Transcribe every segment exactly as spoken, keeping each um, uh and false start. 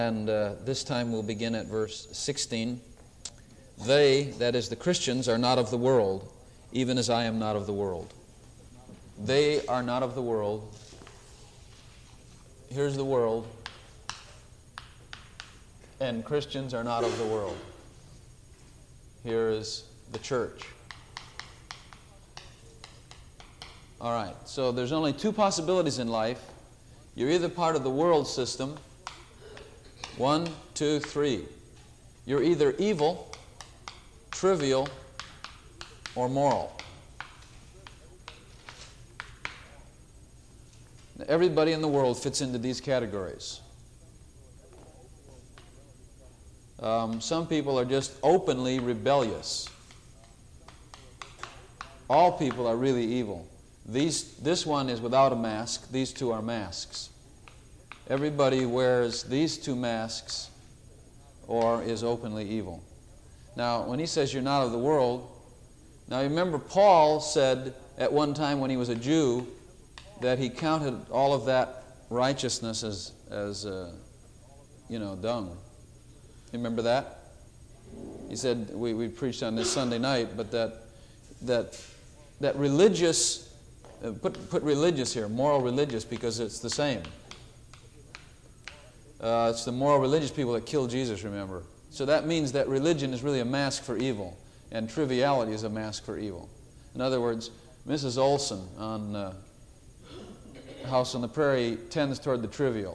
And uh, this time we'll begin at verse sixteen. They, that is the Christians, are not of the world, even as I am not of the world. They are not of the world. Here's the world. And Christians are not of the world. Here is the church. All right, so there's only two possibilities in life. You're either part of the world system. One, two, three. You're either evil, trivial, or moral. Everybody in the world fits into these categories. Um, some people are just openly rebellious. All people are really evil. These, this one is without a mask. These two are masks. Everybody wears these two masks or is openly evil. Now, when he says you're not of the world, now remember Paul said at one time when he was a Jew that he counted all of that righteousness as, as uh, you know, dung. You remember that? He said, we, we preached on this Sunday night, but that that that religious, uh, put, put religious here, moral religious, because it's the same. Uh, it's the moral religious people that killed Jesus, remember. So that means that religion is really a mask for evil, and triviality is a mask for evil. In other words, Missus Olson on uh, House on the Prairie tends toward the trivial.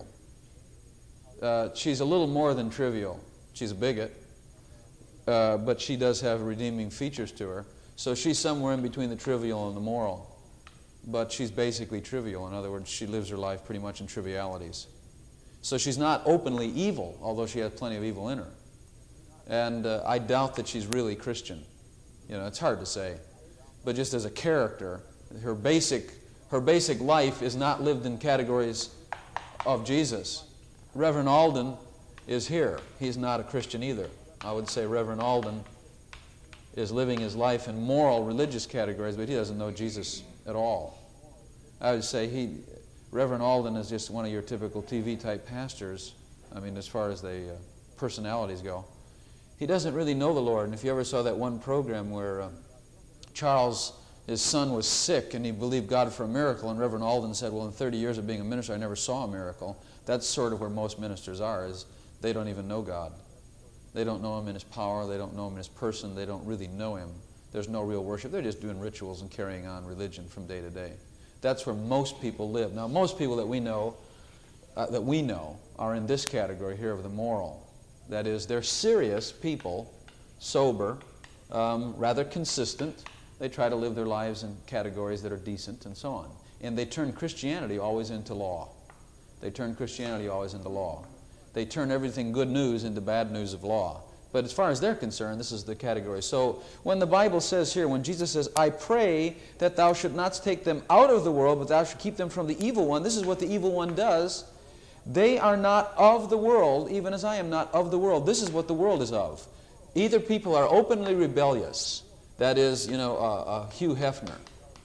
Uh, she's a little more than trivial. She's a bigot, uh, but she does have redeeming features to her. So she's somewhere in between the trivial and the moral. But she's basically trivial. In other words, she lives her life pretty much in trivialities. So she's not openly evil, although she has plenty of evil in her. And uh, I doubt that she's really Christian. You know, it's hard to say. But just as a character, her basic, her basic life is not lived in categories of Jesus. Reverend Alden is here. He's not a Christian either. I would say Reverend Alden is living his life in moral, religious categories, but he doesn't know Jesus at all. I would say he... Reverend Alden is just one of your typical T V-type pastors, I mean, as far as the uh, personalities go. He doesn't really know the Lord. And if you ever saw that one program where uh, Charles, his son, was sick and he believed God for a miracle, and Reverend Alden said, well, in thirty years of being a minister, I never saw a miracle. That's sort of where most ministers are, is they don't even know God. They don't know Him in His power. They don't know Him in His person. They don't really know Him. There's no real worship. They're just doing rituals and carrying on religion from day to day. That's where most people live. Now, most people that we know, uh, that we know, are in this category here of the moral. That is, they're serious people, sober, um, rather consistent. They try to live their lives in categories that are decent and so on. And they turn Christianity always into law. They turn Christianity always into law. They turn everything good news into bad news of law. But as far as they're concerned, this is the category. So when the Bible says here, when Jesus says, I pray that thou should not take them out of the world, but thou should keep them from the evil one, this is what the evil one does. They are not of the world, even as I am not of the world. This is what the world is of. Either people are openly rebellious, that is, you know, uh, uh, Hugh Hefner,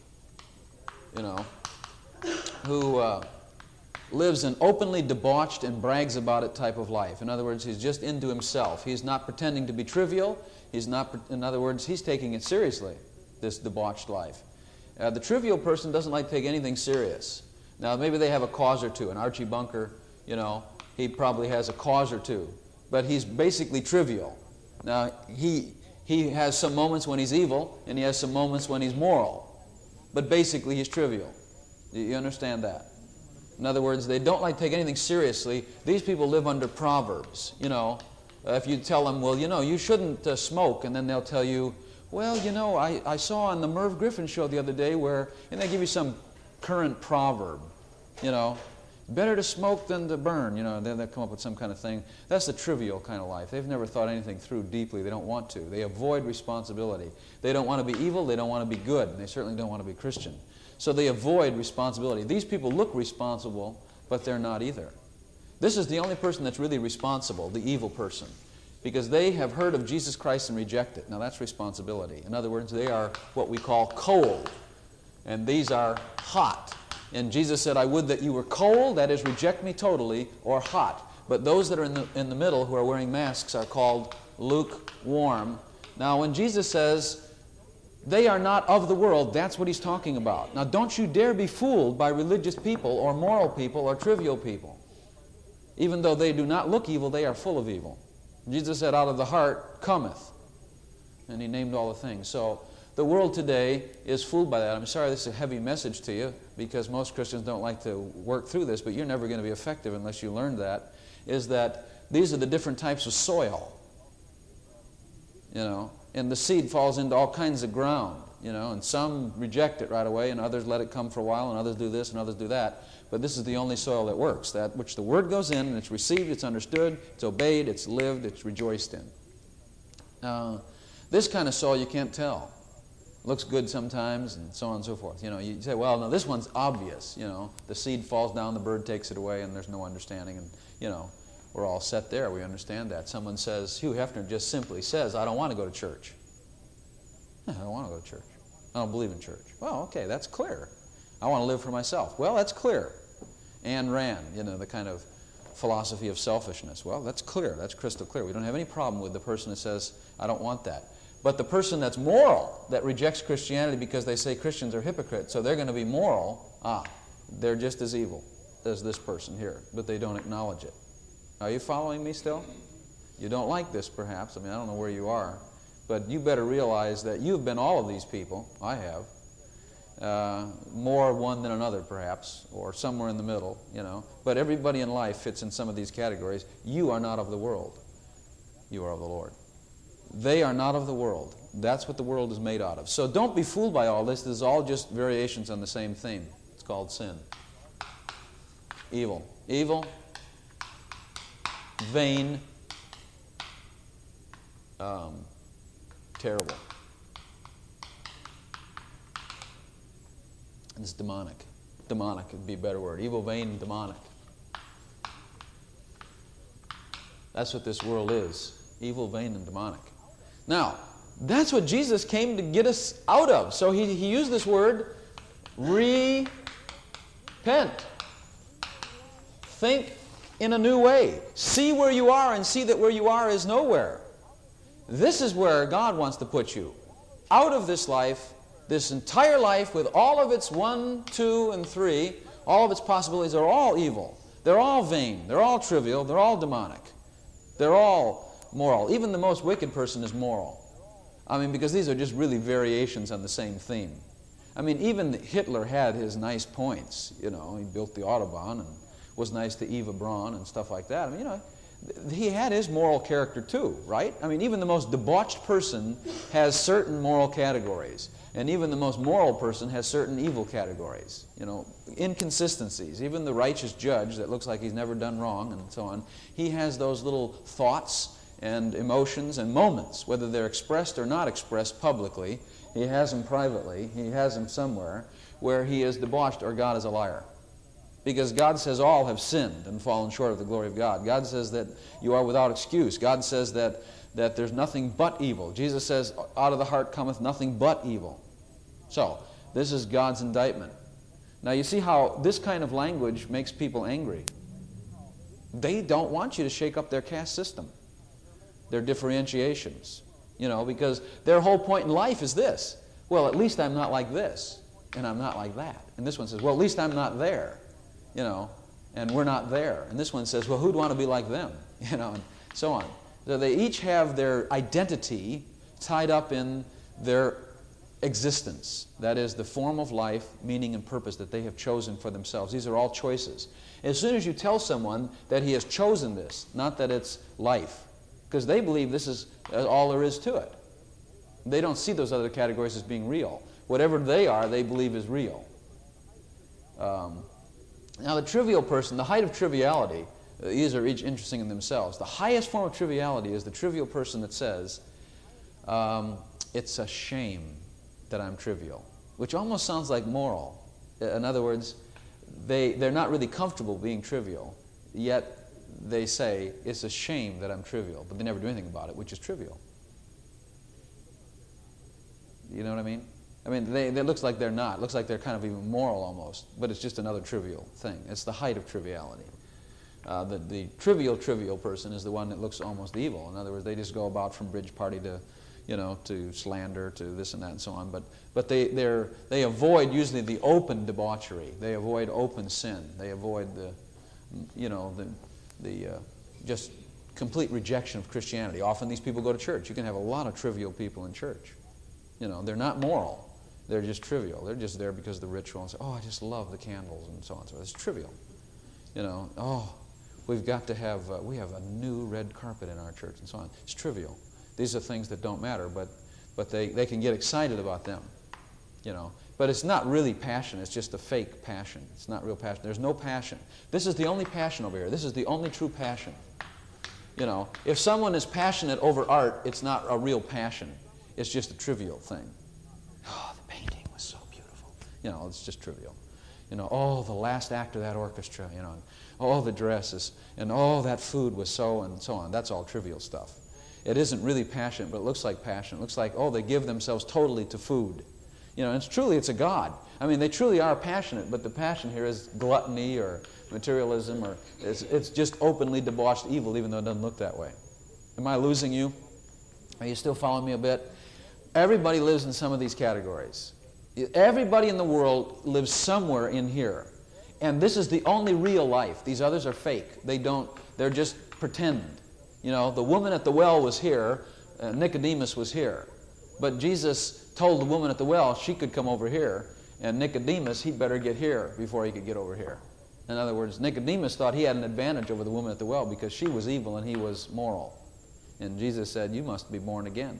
you know, who... Uh, lives an openly debauched and brags about it type of life. In other words, he's just into himself. He's not pretending to be trivial. He's not, in other words, he's taking it seriously, this debauched life. Uh, the trivial person doesn't like to take anything serious. Now, maybe they have a cause or two. And Archie Bunker, you know, he probably has a cause or two. But he's basically trivial. Now, he, he has some moments when he's evil, and he has some moments when he's moral. But basically, he's trivial. Do you understand that? In other words, they don't like to take anything seriously. These people live under proverbs. You know, uh, if you tell them, well, you know, you shouldn't uh, smoke, and then they'll tell you, well, you know, I, I saw on the Merv Griffin show the other day where, and they give you some current proverb, you know, better to smoke than to burn, you know, then they'll come up with some kind of thing. That's the trivial kind of life. They've never thought anything through deeply. They don't want to. They avoid responsibility. They don't want to be evil. They don't want to be good. And they certainly don't want to be Christian. So they avoid responsibility. These people look responsible, but they're not either. This is the only person that's really responsible, the evil person, because they have heard of Jesus Christ and reject it. Now that's responsibility. In other words, they are what we call cold, and these are hot. And Jesus said, I would that you were cold, that is, reject me totally, or hot. But those that are in the, in the middle who are wearing masks are called lukewarm. Now, when Jesus says, they are not of the world, that's what he's talking about. Now, don't you dare be fooled by religious people or moral people or trivial people. Even though they do not look evil, they are full of evil. Jesus said, out of the heart cometh. And he named all the things. So the world today is fooled by that. I'm sorry this is a heavy message to you, because most Christians don't like to work through this, but you're never going to be effective unless you learn that, is that these are the different types of soil. You know, and the seed falls into all kinds of ground, you know, and some reject it right away, and others let it come for a while, and others do this, and others do that. But this is the only soil that works, that which the Word goes in, and it's received, it's understood, it's obeyed, it's lived, it's rejoiced in. Uh, this kind of soil you can't tell. Looks good sometimes, and so on and so forth. You know, you say, well, no, this one's obvious, you know. The seed falls down, the bird takes it away, and there's no understanding, and, you know, we're all set there. We understand that. Someone says, Hugh Hefner just simply says, I don't want to go to church. I don't want to go to church. I don't believe in church. Well, okay, that's clear. I want to live for myself. Well, that's clear. Ayn Rand, you know, the kind of philosophy of selfishness. Well, that's clear. That's crystal clear. We don't have any problem with the person that says, I don't want that. But the person that's moral, that rejects Christianity because they say Christians are hypocrites, so they're going to be moral, ah, they're just as evil as this person here, but they don't acknowledge it. Are you following me still? You don't like this, perhaps. I mean, I don't know where you are. But you better realize that you've been all of these people. I have. Uh, more one than another, perhaps, or somewhere in the middle, you know. But everybody in life fits in some of these categories. You are not of the world. You are of the Lord. They are not of the world. That's what the world is made out of. So don't be fooled by all this. This is all just variations on the same theme. It's called sin. Evil. Evil. Vain, um, terrible. It's demonic. Demonic would be a better word. Evil, vain, demonic. That's what this world is. Evil, vain, and demonic. Now, that's what Jesus came to get us out of. So he, he used this word, repent. Think in a new way. See where you are and see that where you are is nowhere. This is where God wants to put you. Out of this life, this entire life with all of its one, two, and three, all of its possibilities are all evil. They're all vain. They're all trivial. They're all demonic. They're all moral. Even the most wicked person is moral. I mean, because these are just really variations on the same theme. I mean, even Hitler had his nice points. You know, he built the Autobahn and was nice to Eva Braun and stuff like that. I mean, you know, he had his moral character too, right? I mean, even the most debauched person has certain moral categories. And even the most moral person has certain evil categories. You know, inconsistencies. Even the righteous judge that looks like he's never done wrong and so on, he has those little thoughts and emotions and moments, whether they're expressed or not expressed publicly. He has them privately. He has them somewhere where he is debauched or God is a liar. Because God says all have sinned and fallen short of the glory of God. God says that you are without excuse. God says that, that there's nothing but evil. Jesus says, out of the heart cometh nothing but evil. So, this is God's indictment. Now you see how this kind of language makes people angry. They don't want you to shake up their caste system, their differentiations. You know, because their whole point in life is this. Well, at least I'm not like this, and I'm not like that. And this one says, well, at least I'm not there. You know, and we're not there. And this one says, well, who'd want to be like them? You know, and so on. So they each have their identity tied up in their existence. That is the form of life, meaning, and purpose that they have chosen for themselves. These are all choices. As soon as you tell someone that he has chosen this, not that it's life, because they believe this is all there is to it. They don't see those other categories as being real. Whatever they are, they believe is real. Um, Now, the trivial person, the height of triviality, uh, these are each interesting in themselves. The highest form of triviality is the trivial person that says, um, it's a shame that I'm trivial, which almost sounds like moral. In other words, they, they're not really comfortable being trivial, yet they say, it's a shame that I'm trivial, but they never do anything about it, which is trivial. You know what I mean? I mean, they, it looks like they're not. It looks like they're kind of even moral almost, but it's just another trivial thing. It's the height of triviality. Uh, the, the trivial, trivial person is the one that looks almost evil. In other words, they just go about from bridge party to, you know, to slander, to this and that and so on. But, but they, they're, they avoid usually the open debauchery. They avoid open sin. They avoid the, you know, the, the uh, just complete rejection of Christianity. Often these people go to church. You can have a lot of trivial people in church. You know, they're not moral. They're just trivial. They're just there because of the ritual and say, oh, I just love the candles and so on. So it's trivial. You know, oh, we've got to have, uh, we have a new red carpet in our church and so on. It's trivial. These are things that don't matter, but, but they, they can get excited about them. You know, but it's not really passion. It's just a fake passion. It's not real passion. There's no passion. This is the only passion over here. This is the only true passion. You know, if someone is passionate over art, it's not a real passion. It's just a trivial thing. Oh, the painting was so beautiful. You know, it's just trivial. You know, oh, the last act of that orchestra, you know, oh, the dresses, and oh, that food was so and so on. That's all trivial stuff. It isn't really passion, but it looks like passion. It looks like, oh, they give themselves totally to food. You know, it's truly, it's a god. I mean, they truly are passionate, but the passion here is gluttony or materialism, or it's, it's just openly debauched evil, even though it doesn't look that way. Am I losing you? Are you still following me a bit? Everybody lives in some of these categories. Everybody in the world lives somewhere in here. And this is the only real life. These others are fake. They don't, they're just pretend. You know, the woman at the well was here, uh, Nicodemus was here. But Jesus told the woman at the well she could come over here, and Nicodemus, he'd better get here before he could get over here. In other words, Nicodemus thought he had an advantage over the woman at the well because she was evil and he was moral. And Jesus said, you must be born again.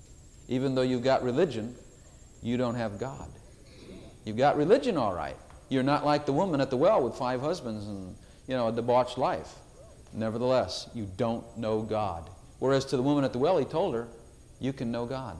Even though you've got religion, you don't have God. You've got religion all right. You're not like the woman at the well with five husbands and, you know, a debauched life. Nevertheless, you don't know God. Whereas to the woman at the well, he told her, you can know God.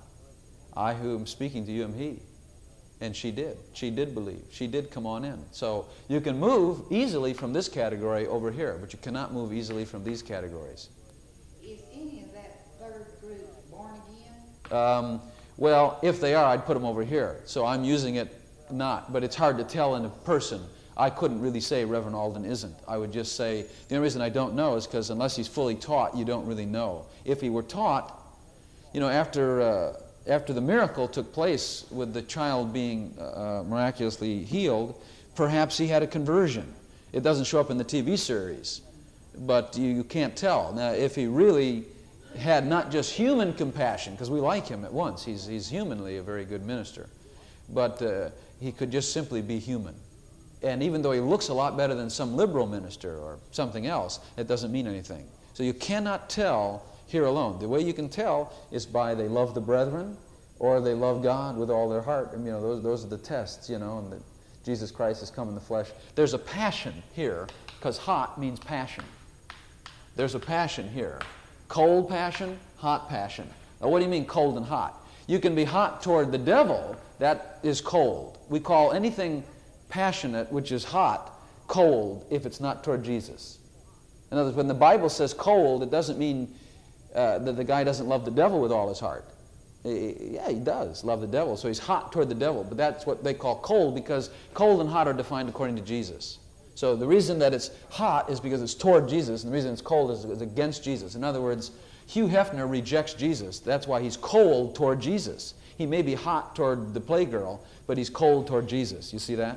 I who am speaking to you am he. And she did. She did believe. She did come on in. So you can move easily from this category over here, but you cannot move easily from these categories. Is any of that third group born again? Um, well, if they are, I'd put them over here. So I'm using it not, but it's hard to tell in a person. I couldn't really say Reverend Alden isn't. I would just say, the only reason I don't know is because unless he's fully taught, you don't really know. If he were taught, you know, after... Uh, After the miracle took place with the child being uh, miraculously healed, perhaps he had a conversion. It doesn't show up in the T V series, but you, you can't tell. Now, if he really had not just human compassion, because we like him at once, he's, he's humanly a very good minister, but uh, he could just simply be human. And even though he looks a lot better than some liberal minister or something else, it doesn't mean anything. So you cannot tell here alone. The way you can tell is by they love the brethren or they love God with all their heart. And, you know, those, those are the tests, you know, and that Jesus Christ has come in the flesh. There's a passion here, because hot means passion. There's a passion here. Cold passion, hot passion. Now, what do you mean cold and hot? You can be hot toward the devil. That is cold. We call anything passionate, which is hot, cold if it's not toward Jesus. In other words, when the Bible says cold, it doesn't mean Uh, that the guy doesn't love the devil with all his heart. Yeah, he does love the devil, so he's hot toward the devil, but that's what they call cold, because cold and hot are defined according to Jesus. So the reason that it's hot is because it's toward Jesus, and the reason it's cold is it's against Jesus. In other words, Hugh Hefner rejects Jesus. That's why he's cold toward Jesus. He may be hot toward the playgirl, but he's cold toward Jesus. You see that?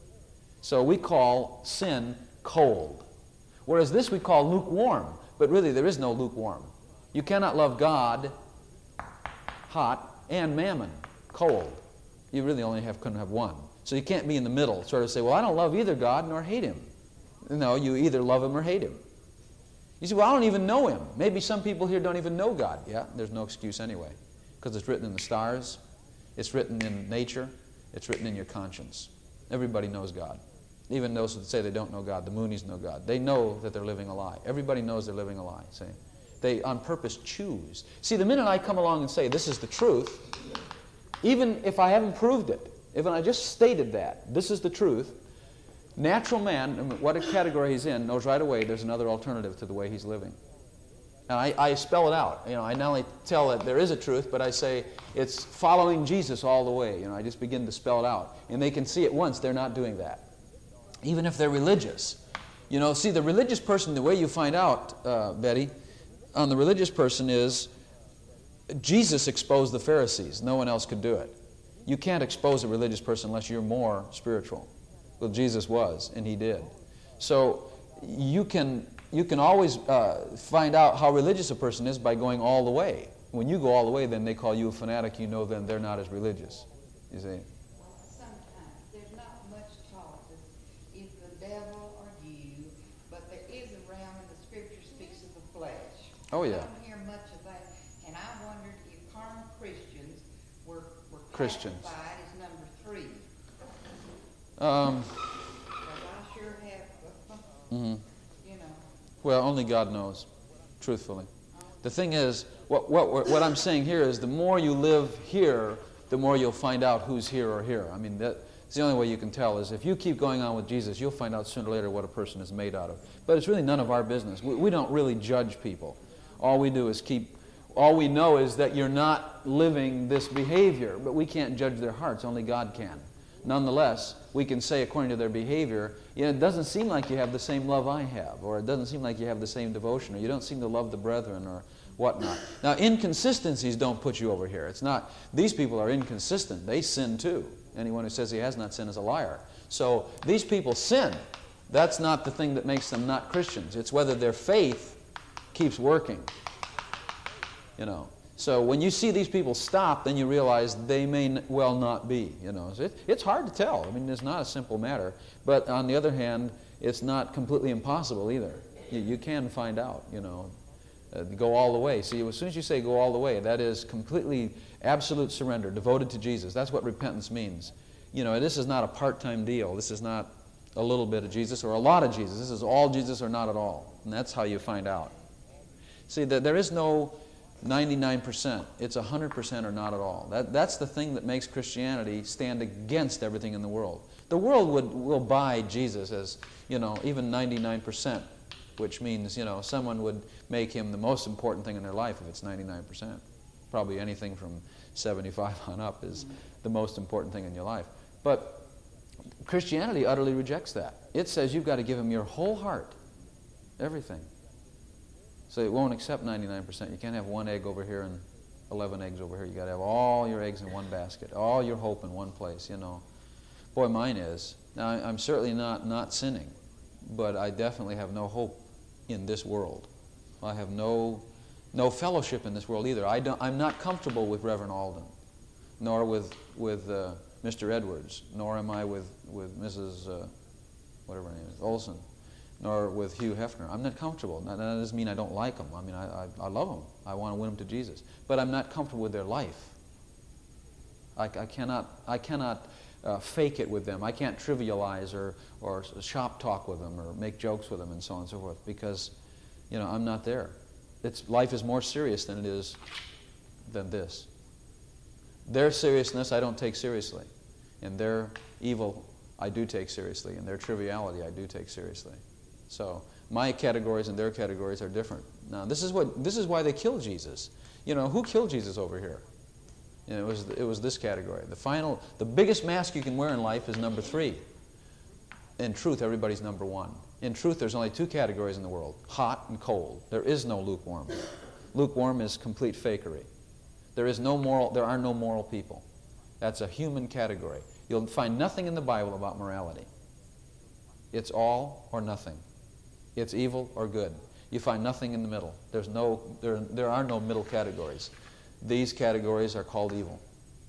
So we call sin cold, whereas this we call lukewarm, but really there is no lukewarm. You cannot love God, hot, and mammon, cold. You really only have, couldn't have one. So you can't be in the middle, sort of say, well, I don't love either God nor hate him. No, you either love him or hate him. You say, well, I don't even know him. Maybe some people here don't even know God. Yeah, there's no excuse anyway, because it's written in the stars, it's written in nature, it's written in your conscience. Everybody knows God. Even those that say they don't know God, the Moonies know God. They know that they're living a lie. Everybody knows they're living a lie, see? They on purpose choose. See, the minute I come along and say this is the truth, even if I haven't proved it, if I just stated that, this is the truth, natural man, what category he's in, knows right away there's another alternative to the way he's living. And I, I spell it out. You know, I not only tell that there is a truth, but I say it's following Jesus all the way. You know, I just begin to spell it out. And they can see at once they're not doing that. Even if they're religious. You know, see, the religious person, the way you find out, uh, Betty, on the religious person is Jesus exposed the Pharisees. No one else could do it. You can't expose a religious person unless you're more spiritual. Well, Jesus was, and he did. So you can you can always uh, find out how religious a person is by going all the way. When you go all the way, then they call you a fanatic. You know then they're not as religious. You see? Well, sometimes there's not much taught that is the devil or you, but there is a realm in the Scripture speaks of the flesh. Oh, yeah. I don't hear much of that, and I wondered if carnal Christians were, were Christians. classified as number three. Um, Because I sure have, mhm. you know. Well, only God knows, truthfully. The thing is, what, what, what I'm saying here is the more you live here, the more you'll find out who's here or here. I mean, that's the only way you can tell is if you keep going on with Jesus, you'll find out sooner or later what a person is made out of. But it's really none of our business. We, we don't really judge people. All we do is keep, all we know is that you're not living this behavior, but we can't judge their hearts. Only God can. Nonetheless, we can say according to their behavior, you know, it doesn't seem like you have the same love I have, or it doesn't seem like you have the same devotion, or you don't seem to love the brethren, or whatnot. Now, inconsistencies don't put you over here. It's not, these people are inconsistent. They sin too. Anyone who says he has not sinned is a liar. So these people sin. That's not the thing that makes them not Christians. It's whether their faith keeps working. You know. So when you see these people stop, then you realize they may n- well not be. You know, it, it's hard to tell. I mean, it's not a simple matter. But on the other hand, it's not completely impossible either. You, you can find out. You know, uh, go all the way. See, as soon as you say go all the way, that is completely absolute surrender, devoted to Jesus. That's what repentance means. You know, this is not a part-time deal. This is not a little bit of Jesus or a lot of Jesus. This is all Jesus or not at all, and that's how you find out. See, that there is no ninety-nine percent. It's one hundred percent or not at all. That, that's the thing that makes Christianity stand against everything in the world. The world would will buy Jesus as, you know, even ninety-nine percent, which means, you know, someone would make him the most important thing in their life if it's ninety-nine percent. Probably anything from seventy-five on up is the most important thing in your life. But Christianity utterly rejects that. It says you've got to give him your whole heart, everything. So it won't accept ninety-nine percent. You can't have one egg over here and eleven eggs over here. You've got to have all your eggs in one basket, all your hope in one place, you know. Boy, mine is. Now, I'm certainly not not sinning, but I definitely have no hope in this world. I have no no fellowship in this world either. I don't, I'm not comfortable with Reverend Alden, nor with with uh, Mister Edwards, nor am I with, with Missus Uh, whatever her name is, Olson, nor with Hugh Hefner. I'm not comfortable. That, that doesn't mean I don't like them. I mean, I, I, I love them. I want to win them to Jesus. But I'm not comfortable with their life. I, I cannot, I cannot uh, fake it with them. I can't trivialize or, or shop talk with them or make jokes with them and so on and so forth because, you know, I'm not there. It's, life is more serious than it is than this. Their seriousness I don't take seriously. And their evil I do take seriously. And their triviality I do take seriously. So my categories and their categories are different. Now this is what this is why they killed Jesus. You know, who killed Jesus over here? You know, it was it was this category. The final, the biggest mask you can wear in life is number three. In truth, everybody's number one. In truth, there's only two categories in the world: hot and cold. There is no lukewarm. Lukewarm is complete fakery. There is no moral. There are no moral people. That's a human category. You'll find nothing in the Bible about morality. It's all or nothing. It's evil or good. You find nothing in the middle. There's no, there, there are no middle categories. These categories are called evil.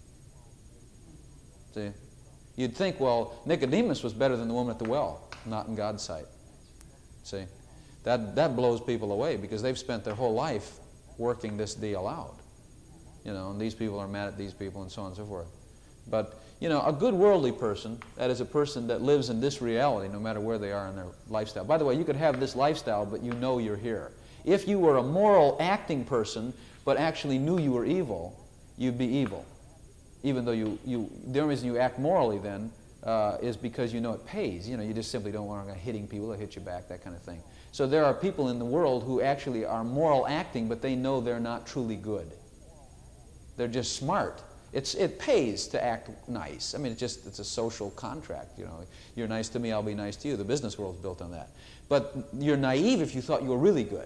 See? You'd think, well, Nicodemus was better than the woman at the well. Not in God's sight. See? That, that blows people away because they've spent their whole life working this deal out. You know, and these people are mad at these people and so on and so forth. But, you know, a good worldly person, that is a person that lives in this reality no matter where they are in their lifestyle. By the way, you could have this lifestyle, but you know you're here. If you were a moral acting person, but actually knew you were evil, you'd be evil. Even though you, you the only reason you act morally then uh, is because you know it pays. You know, you just simply don't want to go hitting people, they'll hit you back, that kind of thing. So there are people in the world who actually are moral acting, but they know they're not truly good. They're just smart. It's, it pays to act nice. I mean, it's just it's a social contract. You know, you're nice to me, I'll be nice to you. The business world's built on that. But you're naive if you thought you were really good.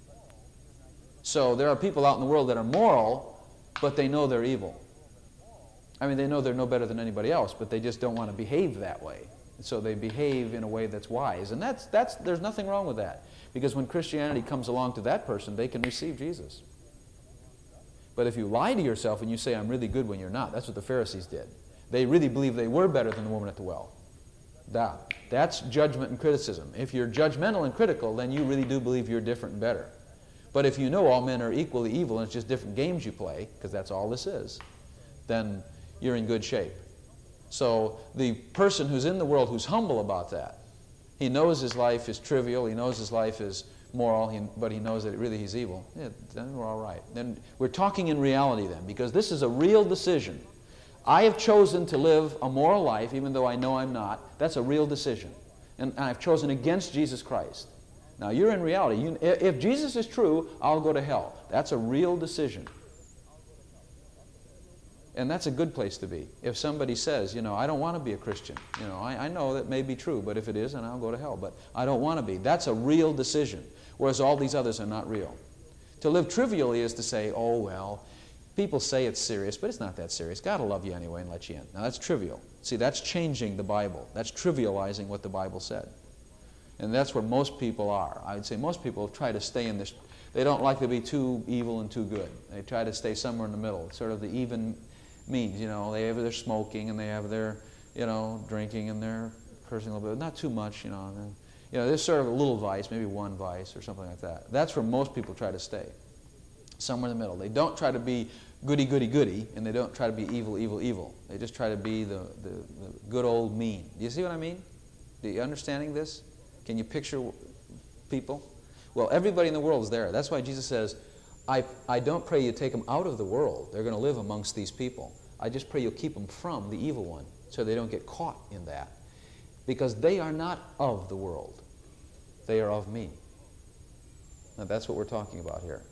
So there are people out in the world that are moral, but they know they're evil. I mean, they know they're no better than anybody else, but they just don't want to behave that way. So they behave in a way that's wise. And that's, that's, there's nothing wrong with that. Because when Christianity comes along to that person, they can receive Jesus. But if you lie to yourself and you say, I'm really good when you're not, that's what the Pharisees did. They really believed they were better than the woman at the well. That, that's judgment and criticism. If you're judgmental and critical, then you really do believe you're different and better. But if you know all men are equally evil and it's just different games you play, because that's all this is, then you're in good shape. So the person who's in the world who's humble about that, he knows his life is trivial, he knows his life is moral, he, but he knows that really he's evil, yeah, then we're all right. Then we're talking in reality then, because this is a real decision. I have chosen to live a moral life, even though I know I'm not. That's a real decision. And I've chosen against Jesus Christ. Now, you're in reality. You, if Jesus is true, I'll go to hell. That's a real decision. And that's a good place to be. If somebody says, you know, I don't want to be a Christian. You know, I, I know that may be true, but if it is, then I'll go to hell. But I don't want to be. That's a real decision, whereas all these others are not real. To live trivially is to say, oh, well, people say it's serious, but it's not that serious. God will love you anyway and let you in. Now, that's trivial. See, that's changing the Bible. That's trivializing what the Bible said. And that's where most people are. I would say most people try to stay in this. They don't like to be too evil and too good. They try to stay somewhere in the middle. It's sort of the even means, you know. They have their smoking and they have their, you know, drinking and their cursing a little bit. Not too much, you know. And then, you know, there's sort of a little vice, maybe one vice or something like that. That's where most people try to stay. Somewhere in the middle. They don't try to be goody, goody, goody, and they don't try to be evil, evil, evil. They just try to be the, the, the good old mean. Do you see what I mean? Are you understanding this? Can you picture people? Well, everybody in the world is there. That's why Jesus says, I, I don't pray you take them out of the world. They're going to live amongst these people. I just pray you'll keep them from the evil one so they don't get caught in that. Because they are not of the world. They are of me. Now, that's what we're talking about here.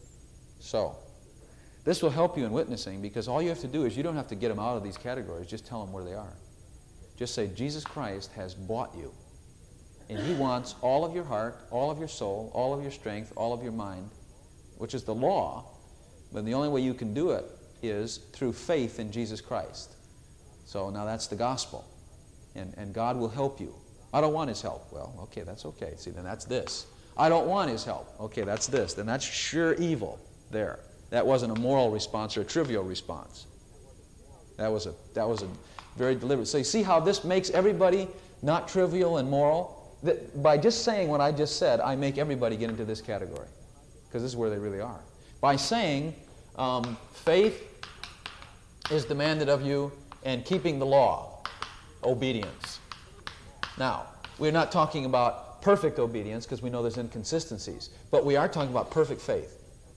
So, this will help you in witnessing, because all you have to do is you don't have to get them out of these categories. Just tell them where they are. Just say, Jesus Christ has bought you. And He wants all of your heart, all of your soul, all of your strength, all of your mind, which is the law. But the only way you can do it is through faith in Jesus Christ. So now that's the gospel. And, and God will help you. I don't want His help. Well, okay, that's okay. See, then that's this. I don't want His help. Okay, that's this. Then that's sure evil there. That wasn't a moral response or a trivial response. That was a, that was a very deliberate. So you see how this makes everybody not trivial and moral? That by just saying what I just said, I make everybody get into this category, because this is where they really are. By saying um, faith is demanded of you and keeping the law, obedience. Now, we're not talking about perfect obedience because we know there's inconsistencies, but we are talking about perfect faith.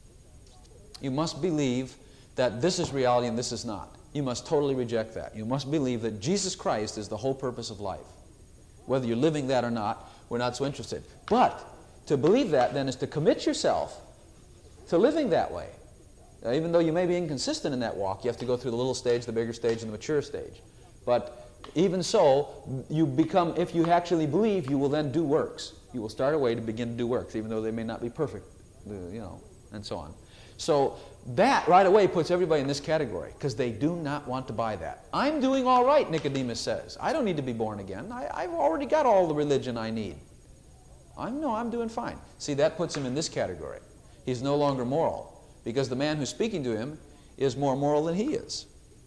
You must believe that this is reality and this is not. You must totally reject that. You must believe that Jesus Christ is the whole purpose of life. Whether you're living that or not, we're not so interested. But to believe that, then, is to commit yourself to living that way. Now, even though you may be inconsistent in that walk, you have to go through the little stage, the bigger stage, and the mature stage. But even so, you become, if you actually believe, you will then do works. You will start a way to begin to do works, even though they may not be perfect, you know, and so on. So that right away puts everybody in this category, because they do not want to buy that. I'm doing all right, Nicodemus says. I don't need to be born again. I, I've already got all the religion I need. I know I'm doing fine. See, that puts him in this category. He's no longer moral, because the man who's speaking to him is more moral than he is.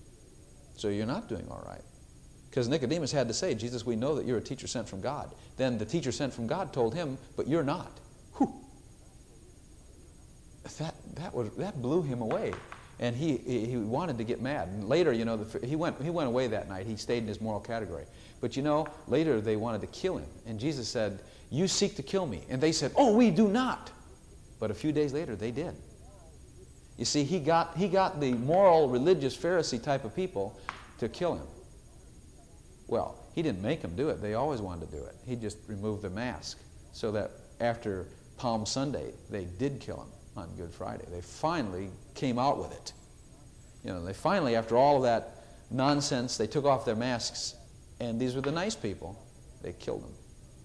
So you're not doing all right. Because Nicodemus had to say, Jesus, we know that you're a teacher sent from God. Then the teacher sent from God told him, but you're not. Whew. That, that, was, that blew him away. And he, he, he wanted to get mad. And later, you know, the, he, went, he went away that night. He stayed in his moral category. But, you know, later they wanted to kill him. And Jesus said, you seek to kill me. And they said, oh, we do not. But a few days later, they did. You see, he got, he got the moral, religious, Pharisee type of people to kill him. Well, he didn't make them do it. They always wanted to do it. He just removed the mask so that after Palm Sunday, they did kill him on Good Friday. They finally came out with it. You know, they finally, after all of that nonsense, they took off their masks, and these were the nice people. They killed them.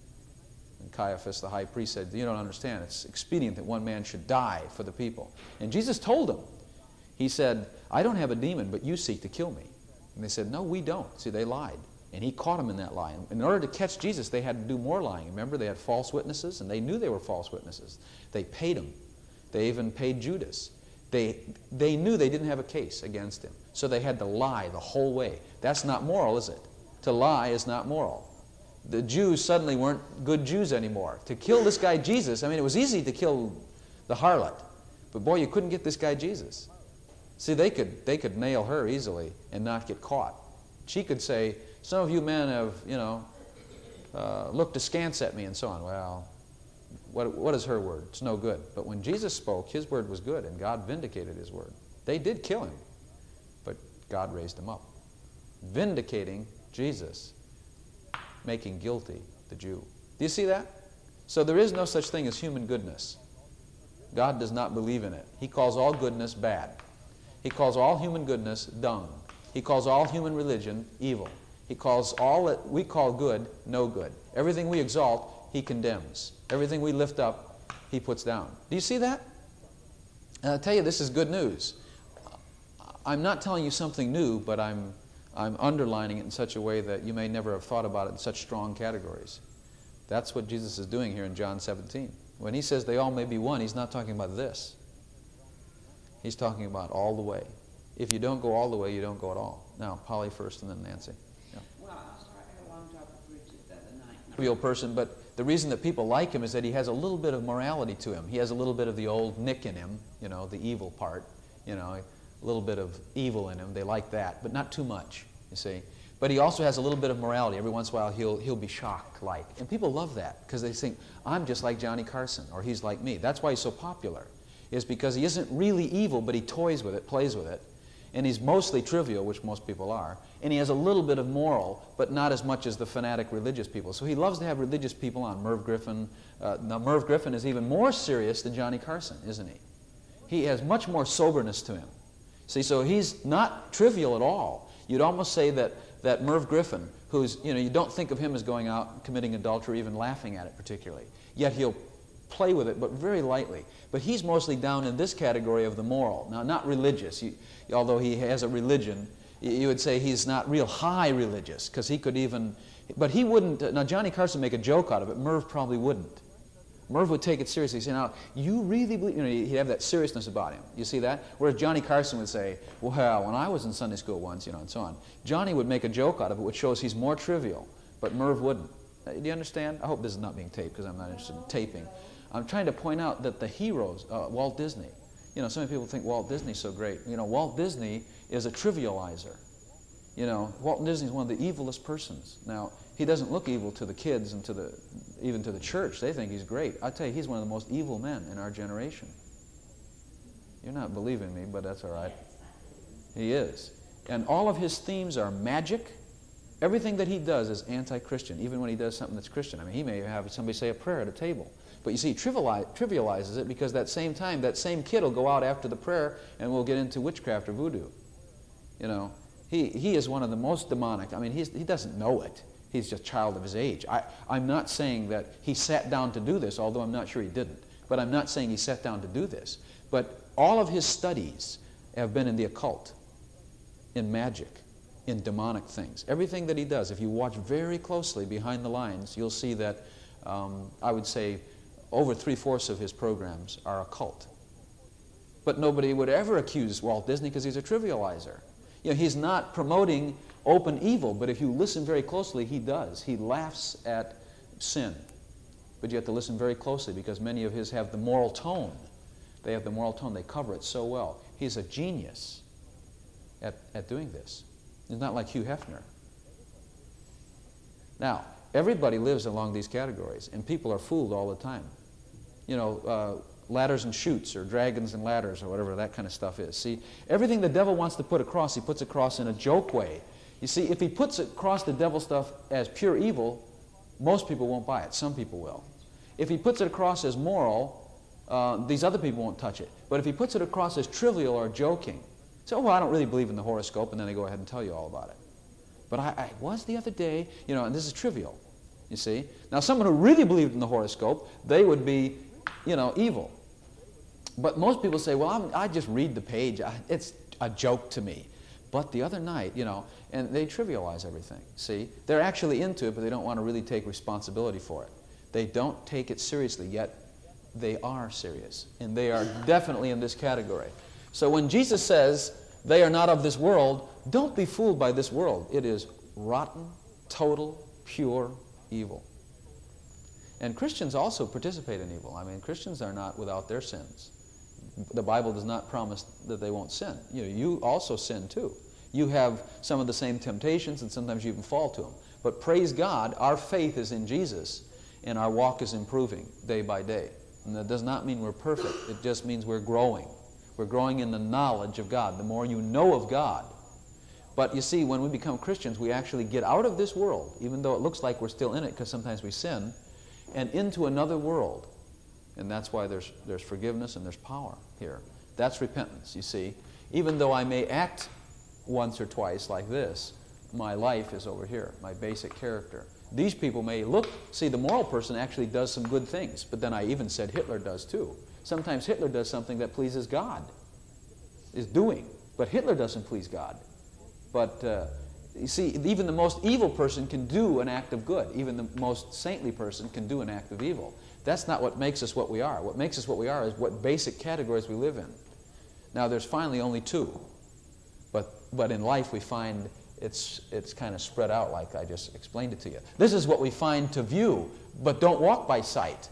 And Caiaphas, the high priest, said, you don't understand. It's expedient that one man should die for the people. And Jesus told them. He said, I don't have a demon, but you seek to kill me. And they said, no, we don't. See, they lied. And he caught them in that lie. And in order to catch Jesus, they had to do more lying. Remember, they had false witnesses, and they knew they were false witnesses. They paid them. They even paid Judas. They, they knew they didn't have a case against him. So they had to lie the whole way. That's not moral, is it? To lie is not moral. The Jews suddenly weren't good Jews anymore. To kill this guy Jesus, I mean, it was easy to kill the harlot. But boy, you couldn't get this guy Jesus. See, they could, they could nail her easily and not get caught. She could say, some of you men have, you know, uh, looked askance at me and so on. Well, what, what is her word? It's no good. But when Jesus spoke, his word was good, and God vindicated his word. They did kill him, but God raised him up, vindicating Jesus, making guilty the Jew. Do you see that? So there is no such thing as human goodness. God does not believe in it. He calls all goodness bad. He calls all human goodness dung. He calls all human religion evil. He calls all that we call good no good. Everything we exalt, he condemns. Everything we lift up, he puts down. Do you see that? And I'll tell you, this is good news. I'm not telling you something new, but I'm, I'm underlining it in such a way that you may never have thought about it in such strong categories. That's what Jesus is doing here in John seventeen. When he says they all may be one, he's not talking about this. He's talking about all the way. If you don't go all the way, you don't go at all. Now, Polly first and then Nancy. Yeah. Well, I was having a long talk with Richard the other night. Real person, but the reason that people like him is that he has a little bit of morality to him. He has a little bit of the old Nick in him, you know, the evil part, you know, a little bit of evil in him. They like that, but not too much, you see. But he also has a little bit of morality. Every once in a while, he'll, he'll be shock-like. And people love that because they think, I'm just like Johnny Carson, or he's like me. That's why he's so popular, is because he isn't really evil, but he toys with it, plays with it. And he's mostly trivial, which most people are. And he has a little bit of moral, but not as much as the fanatic religious people. So he loves to have religious people on. Merv Griffin. Uh, now, Merv Griffin is even more serious than Johnny Carson, isn't he? He has much more soberness to him. See, so he's not trivial at all. You'd almost say that, that Merv Griffin, who's, you know, you don't think of him as going out and committing adultery, even laughing at it particularly. Yet he'll play with it, but very lightly. But he's mostly down in this category of the moral. Now, not religious. You, although he has a religion, you would say he's not real high religious, because he could even, but he wouldn't, uh, now Johnny Carson make a joke out of it. Merv probably wouldn't. Merv would take it seriously. He'd say, now, you really believe, you know, he'd have that seriousness about him. You see that? Whereas Johnny Carson would say, well, when I was in Sunday school once, you know, and so on. Johnny would make a joke out of it, which shows he's more trivial, but Merv wouldn't. Uh, do you understand? I hope this is not being taped, because I'm not interested in taping. I'm trying to point out that the heroes, uh, Walt Disney, you know, so many people think Walt Disney's so great. You know, Walt Disney is a trivializer. You know, Walt Disney's one of the evilest persons. Now, he doesn't look evil to the kids and to the, even to the church. They think he's great. I tell you, he's one of the most evil men in our generation. You're not believing me, but that's all right. He is. And all of his themes are magic. Everything that he does is anti-Christian, even when he does something that's Christian. I mean, he may have somebody say a prayer at a table. But you see, he trivialize, trivializes it because that same time, that same kid will go out after the prayer and will get into witchcraft or voodoo. You know, he, he is one of the most demonic. I mean, he's, he doesn't know it. He's just a child of his age. I, I'm not saying that he sat down to do this, although I'm not sure he didn't. But I'm not saying he sat down to do this. But all of his studies have been in the occult, in magic, in demonic things. Everything that he does, if you watch very closely behind the lines, you'll see that, um, I would say, over three-fourths of his programs are occult. But nobody would ever accuse Walt Disney because he's a trivializer. You know, he's not promoting open evil, but if you listen very closely, he does. He laughs at sin. But you have to listen very closely because many of his have the moral tone. They have the moral tone. They cover it so well. He's a genius at, at doing this. He's not like Hugh Hefner. Now, everybody lives along these categories, and people are fooled all the time. You know, uh, ladders and chutes, or dragons and ladders, or whatever that kind of stuff is. See, everything the devil wants to put across, he puts across in a joke way. You see, if he puts across the devil stuff as pure evil, most people won't buy it. Some people will. If he puts it across as moral, uh, these other people won't touch it. But if he puts it across as trivial or joking, So, well, I don't really believe in the horoscope, and then they go ahead and tell you all about it. But I, I was the other day, you know, and this is trivial, you see. Now, someone who really believed in the horoscope, they would be, you know, evil. But most people say, well, I'm, I just read the page. I, it's a joke to me. But the other night, you know, and they trivialize everything, see. They're actually into it, but they don't want to really take responsibility for it. They don't take it seriously, yet they are serious. And they are definitely in this category. So when Jesus says, they are not of this world, don't be fooled by this world. It is rotten, total, pure evil. And Christians also participate in evil. I mean, Christians are not without their sins. The Bible does not promise that they won't sin. You know, you also sin too. You have some of the same temptations, and sometimes you even fall to them. But praise God, our faith is in Jesus, and our walk is improving day by day. And that does not mean we're perfect. It just means we're growing. We're growing in the knowledge of God, the more you know of God. But you see, when we become Christians, we actually get out of this world, even though it looks like we're still in it because sometimes we sin, and into another world. And that's why there's, there's forgiveness and there's power here. That's repentance, you see. Even though I may act once or twice like this, my life is over here, my basic character. These people may look, see, the moral person actually does some good things, but then I even said Hitler does too. Sometimes Hitler does something that pleases God, is doing, but Hitler doesn't please God. But uh, you see, even the most evil person can do an act of good. Even the most saintly person can do an act of evil. That's not what makes us what we are. What makes us what we are is what basic categories we live in. Now, there's finally only two. But, but in life we find it's, it's kind of spread out like I just explained it to you. This is what we find to view, but don't walk by sight.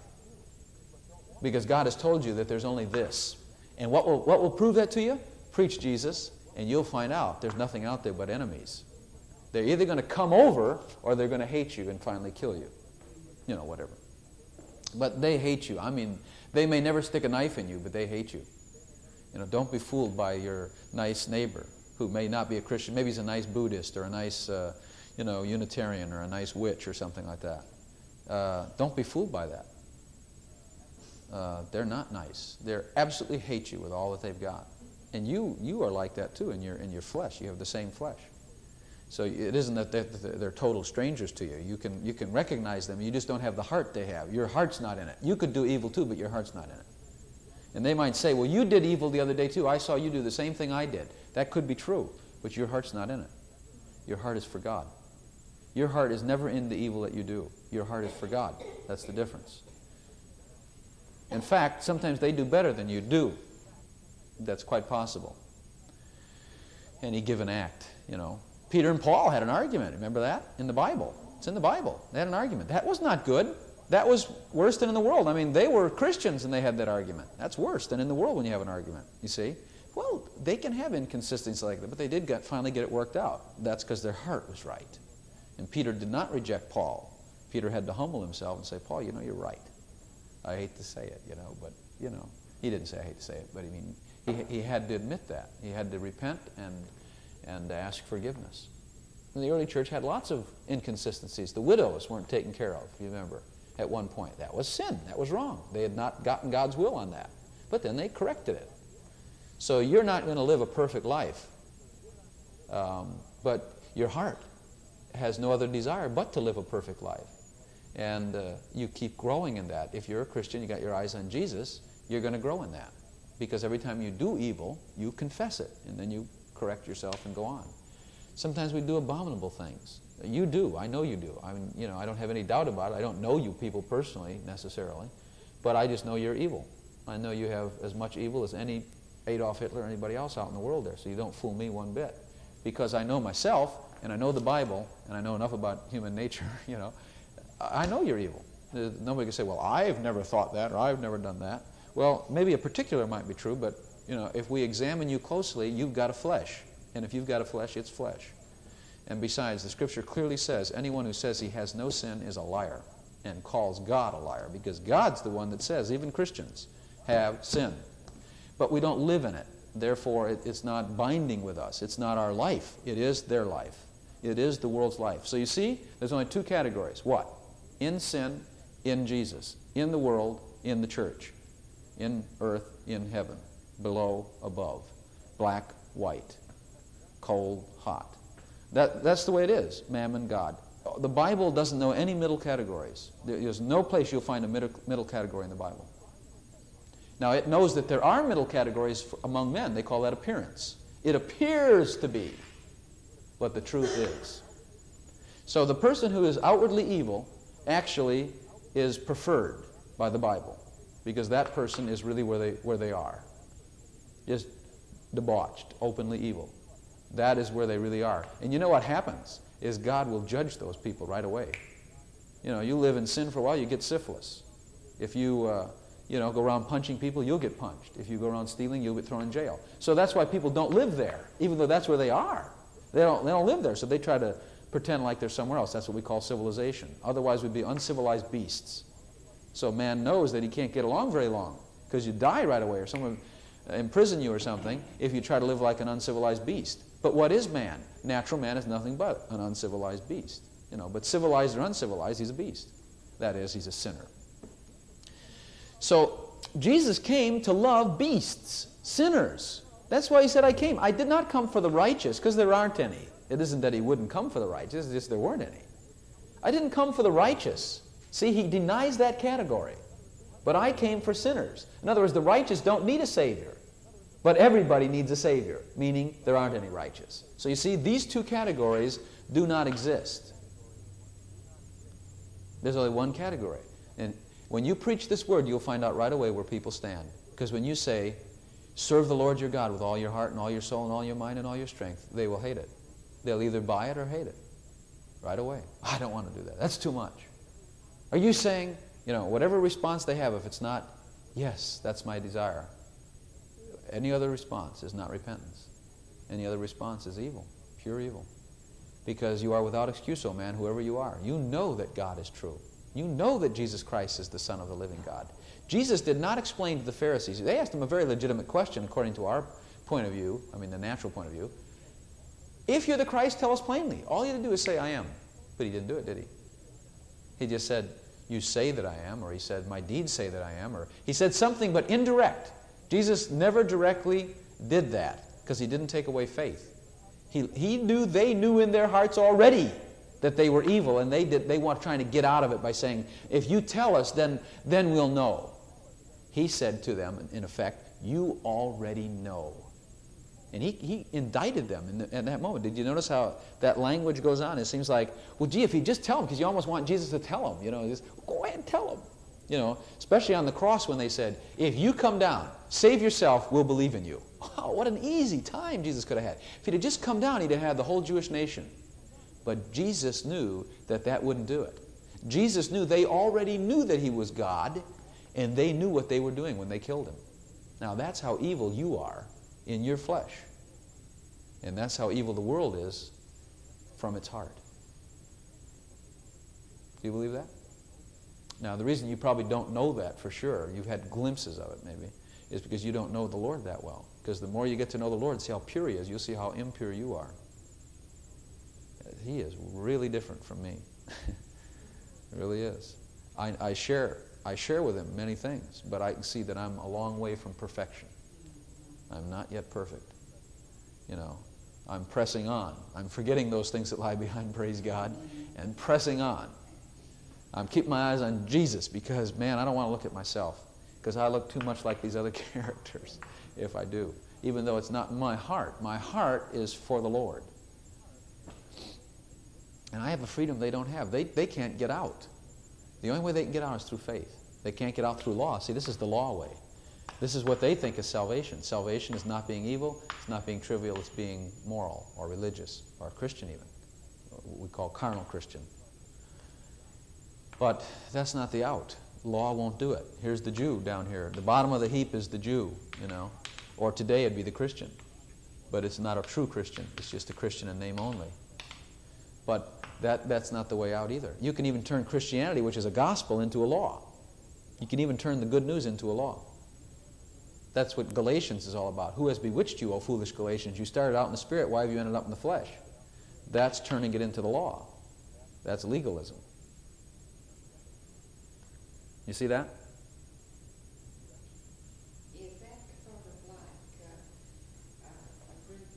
Because God has told you that there's only this. And what will, what will prove that to you? Preach Jesus, and you'll find out there's nothing out there but enemies. They're either going to come over or they're going to hate you and finally kill you. You know, whatever. But they hate you. I mean, they may never stick a knife in you, but they hate you. You know, don't be fooled by your nice neighbor who may not be a Christian. Maybe he's a nice Buddhist or a nice, uh, you know, Unitarian or a nice witch or something like that. Uh, don't be fooled by that. Uh, they're not nice. They absolutely hate you with all that they've got. And you, you are like that too in your, in your flesh. You have the same flesh. So it isn't that they're, they're total strangers to you. You can, you can recognize them. You just don't have the heart they have. Your heart's not in it. You could do evil too, but your heart's not in it. And they might say, well, you did evil the other day too. I saw you do the same thing I did. That could be true, but your heart's not in it. Your heart is for God. Your heart is never in the evil that you do. Your heart is for God. That's the difference. In fact, sometimes they do better than you do. That's quite possible. Any given act, you know. Peter and Paul had an argument. Remember that? In the Bible. It's in the Bible. They had an argument. That was not good. That was worse than in the world. I mean, they were Christians and they had that argument. That's worse than in the world when you have an argument, you see. Well, they can have inconsistencies like that, but they did get, finally get it worked out. That's because their heart was right. And Peter did not reject Paul. Peter had to humble himself and say, Paul, you know, you're right. I hate to say it, you know, but, you know, he didn't say I hate to say it, but I mean, he, he had to admit that. He had to repent and, and ask forgiveness. And the early church had lots of inconsistencies. The widows weren't taken care of, you remember, at one point. That was sin. That was wrong. They had not gotten God's will on that. But then they corrected it. So you're not going to live a perfect life. Um, but your heart has no other desire but to live a perfect life. And uh, you keep growing in that. If you're a Christian, you got your eyes on Jesus, you're going to grow in that. Because every time you do evil, you confess it, and then you correct yourself and go on. Sometimes we do abominable things. You do. I know you do. I mean, you know, I don't have any doubt about it. I don't know you people personally, necessarily, but I just know you're evil. I know you have as much evil as any Adolf Hitler or anybody else out in the world there, so you don't fool me one bit. Because I know myself, and I know the Bible, and I know enough about human nature, you know, I know you're evil. Nobody can say, well, I've never thought that, or I've never done that. Well, maybe a particular might be true, but, you know, if we examine you closely, you've got a flesh. And if you've got a flesh, it's flesh. And besides, the Scripture clearly says, anyone who says he has no sin is a liar, and calls God a liar, because God's the one that says, even Christians have sin. But we don't live in it. Therefore, it, it's not binding with us. It's not our life. It is their life. It is the world's life. So you see, there's only two categories. What? In sin, in Jesus. In the world, in the church. In earth, in heaven. Below, above. Black, white, cold, hot. That, that's the way it is, mammon, God. The Bible doesn't know any middle categories. There's no place you'll find a middle, middle category in the Bible. Now, it knows that there are middle categories for, among men. They call that appearance. It appears to be, but the truth is. So the person who is outwardly evil actually is preferred by the Bible, because that person is really where they, where they are. Just debauched, openly evil. That is where they really are. And you know what happens is God will judge those people right away. You know, you live in sin for a while, you get syphilis. If you, uh, you know, go around punching people, you'll get punched. If you go around stealing, you'll get thrown in jail. So that's why people don't live there, even though that's where they are. They don't, they don't live there, so they try to pretend like they're somewhere else. That's what we call civilization. Otherwise, we'd be uncivilized beasts. So man knows that he can't get along very long, because you die right away, or someone imprison you or something if you try to live like an uncivilized beast. But what is man? Natural man is nothing but an uncivilized beast. You know, but civilized or uncivilized, he's a beast. That is, he's a sinner. So Jesus came to love beasts, sinners. That's why he said, I came. I did not come for the righteous, because there aren't any. It isn't that he wouldn't come for the righteous, it's just there weren't any. I didn't come for the righteous. See, he denies that category. But I came for sinners. In other words, the righteous don't need a Savior. But everybody needs a Savior, meaning there aren't any righteous. So you see, these two categories do not exist. There's only one category. And when you preach this word, you'll find out right away where people stand. Because when you say, serve the Lord your God with all your heart and all your soul and all your mind and all your strength, they will hate it. They'll either buy it or hate it. Right away. I don't want to do that. That's too much. Are you saying, you know, whatever response they have, if it's not, yes, that's my desire, any other response is not repentance. Any other response is evil, pure evil. Because you are without excuse, O man, whoever you are. You know that God is true. You know that Jesus Christ is the Son of the living God. Jesus did not explain to the Pharisees. They asked him a very legitimate question according to our point of view, I mean the natural point of view. If you're the Christ, tell us plainly. All you have to do is say, I am. But he didn't do it, did he? He just said, you say that I am, or he said, my deeds say that I am, or he said something but indirect. Jesus never directly did that because he didn't take away faith. He, he knew, they knew in their hearts already that they were evil, and they did, they were trying to get out of it by saying, if you tell us, then, then we'll know. He said to them, in effect, you already know. And he, he indicted them in, the, in that moment. Did you notice how that language goes on? It seems like, well, gee, if you just tell them, because you almost want Jesus to tell them, you know, just go ahead and tell them. You know, especially on the cross when they said, if you come down, save yourself, we'll believe in you. Oh, what an easy time Jesus could have had. If he'd have just come down, he'd have had the whole Jewish nation. But Jesus knew that that wouldn't do it. Jesus knew they already knew that he was God, and they knew what they were doing when they killed him. Now, that's how evil you are in your flesh. And that's how evil the world is from its heart. Do you believe that? Now, the reason you probably don't know that for sure, you've had glimpses of it maybe, is because you don't know the Lord that well. Because the more you get to know the Lord, see how pure he is, you'll see how impure you are. He is really different from me. It really is. I, I share I share with him many things, but I can see that I'm a long way from perfection. I'm not yet perfect. You know, I'm pressing on. I'm forgetting those things that lie behind, praise God, and pressing on. I'm keeping my eyes on Jesus because, man, I don't want to look at myself because I look too much like these other characters if I do, even though it's not my heart. My heart is for the Lord. And I have a freedom they don't have. They, they can't get out. The only way they can get out is through faith. They can't get out through law. See, this is the law way. This is what they think is salvation. Salvation is not being evil. It's not being trivial. It's being moral or religious or Christian even. What we call carnal Christian. But that's not the out. Law won't do it. Here's the Jew down here. The bottom of the heap is the Jew, you know. Or today it'd be the Christian. But it's not a true Christian. It's just a Christian in name only. But that, that's not the way out either. You can even turn Christianity, which is a gospel, into a law. You can even turn the good news into a law. That's what Galatians is all about. Who has bewitched you, O foolish Galatians? You started out in the Spirit. Why have you ended up in the flesh? That's turning it into the law. That's legalism. You see that? Is that sort of like uh, uh, a group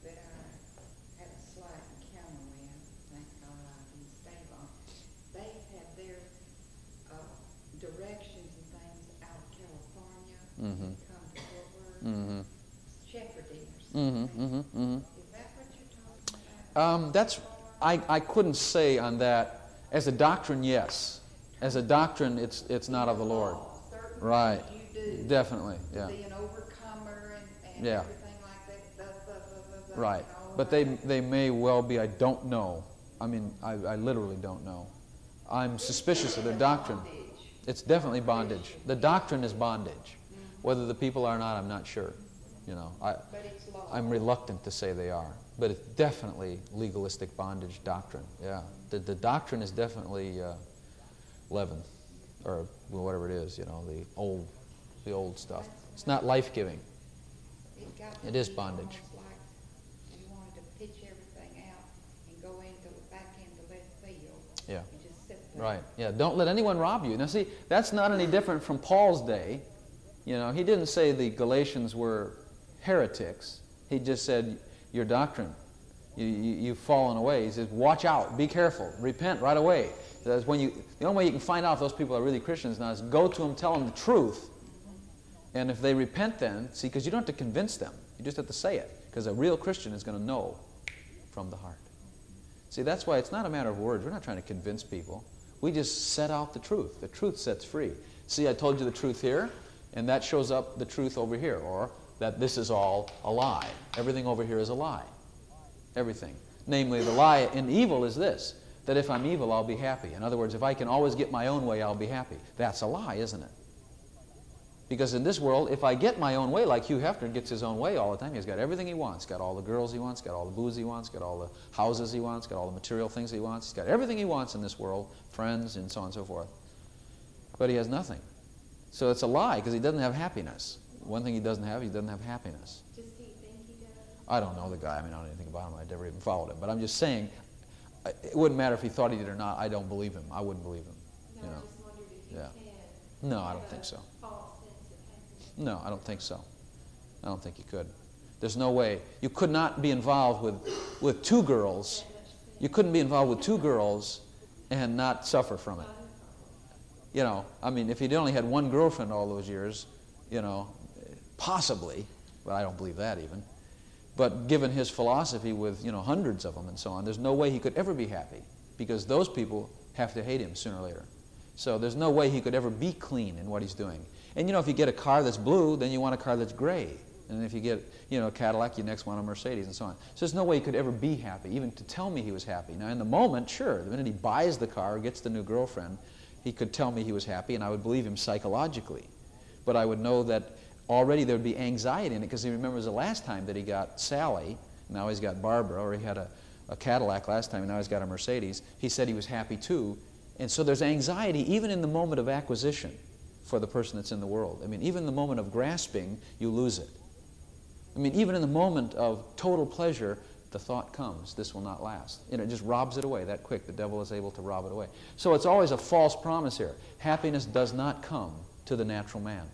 Mm-hmm, mm-hmm, mm-hmm. Is that what you're talking about? Um, that's, I, I couldn't say on that. As a doctrine, yes. As a doctrine, it's it's not of the Lord. Certain Right. things you do Definitely, to yeah. be an overcomer and, and Yeah. everything like that. Duh, duh, duh, duh, duh, Right. and all But of they that. they may well be, I don't know. I mean, I, I literally don't know. I'm suspicious of their doctrine. Bondage. It's definitely bondage. The doctrine is bondage. Whether the people are or not, I'm not sure. You know, I, But it's law. I'm reluctant to say they are. But it's definitely legalistic bondage doctrine. Yeah. The, the doctrine is definitely uh, leaven, or whatever it is, you know, the old, the old stuff. It's not life-giving. It got to It is be bondage. almost like you wanted to pitch everything out and go into the back end of that field. Yeah. And just sit there. Right. Yeah. Don't let anyone rob you. Now, see, that's not any different from Paul's day. You know, he didn't say the Galatians were heretics. He just said, your doctrine, you, you, you've fallen away. He says, watch out, be careful, repent right away. That's when you, the only way you can find out if those people are really Christians now is go to them, tell them the truth. And if they repent then, see, because you don't have to convince them. You just have to say it. Because a real Christian is going to know from the heart. See, that's why it's not a matter of words. We're not trying to convince people. We just set out the truth. The truth sets free. See, I told you the truth here, and that shows up the truth over here, or that this is all a lie. Everything over here is a lie. Everything. Namely, the lie in evil is this, that if I'm evil, I'll be happy. In other words, if I can always get my own way, I'll be happy. That's a lie, isn't it? Because in this world, if I get my own way, like Hugh Hefner gets his own way all the time, he's got everything he wants. He's got all the girls he wants, got all the booze he wants, got all the houses he wants, got all the material things he wants. He's got everything he wants in this world, friends and so on and so forth. But he has nothing. So it's a lie because he doesn't have happiness. One thing he doesn't have, he doesn't have happiness. Does he think he does? I don't know the guy. I mean, I don't know anything about him. I never even followed him. But I'm just saying, it wouldn't matter if he thought he did or not. I don't believe him. I wouldn't believe him. No, You know. I just wondered if you Yeah. can. No, I have don't think a so. False sense of happiness. No, I don't think so. I don't think you could. There's no way. You could not be involved with, with two girls. That much sense. You couldn't be involved with two girls and not suffer from it. You know, I mean, if he'd only had one girlfriend all those years, you know, possibly, but I don't believe that even. But given his philosophy with, you know, hundreds of them and so on, there's no way he could ever be happy because those people have to hate him sooner or later. So there's no way he could ever be clean in what he's doing. And, you know, if you get a car that's blue, then you want a car that's gray. And if you get, you know, a Cadillac, you next want a Mercedes and so on. So there's no way he could ever be happy, even to tell me he was happy. Now, in the moment, sure, the minute he buys the car, gets the new girlfriend, he could tell me he was happy, and I would believe him psychologically. But I would know that already there would be anxiety in it because he remembers the last time that he got Sally, now he's got Barbara, or he had a, a Cadillac last time, and now he's got a Mercedes. He said he was happy too. And so there's anxiety even in the moment of acquisition for the person that's in the world. I mean, even in the moment of grasping, you lose it. I mean, even in the moment of total pleasure, the thought comes, this will not last. And it just robs it away that quick. The devil is able to rob it away. So it's always a false promise here. Happiness does not come to the natural man.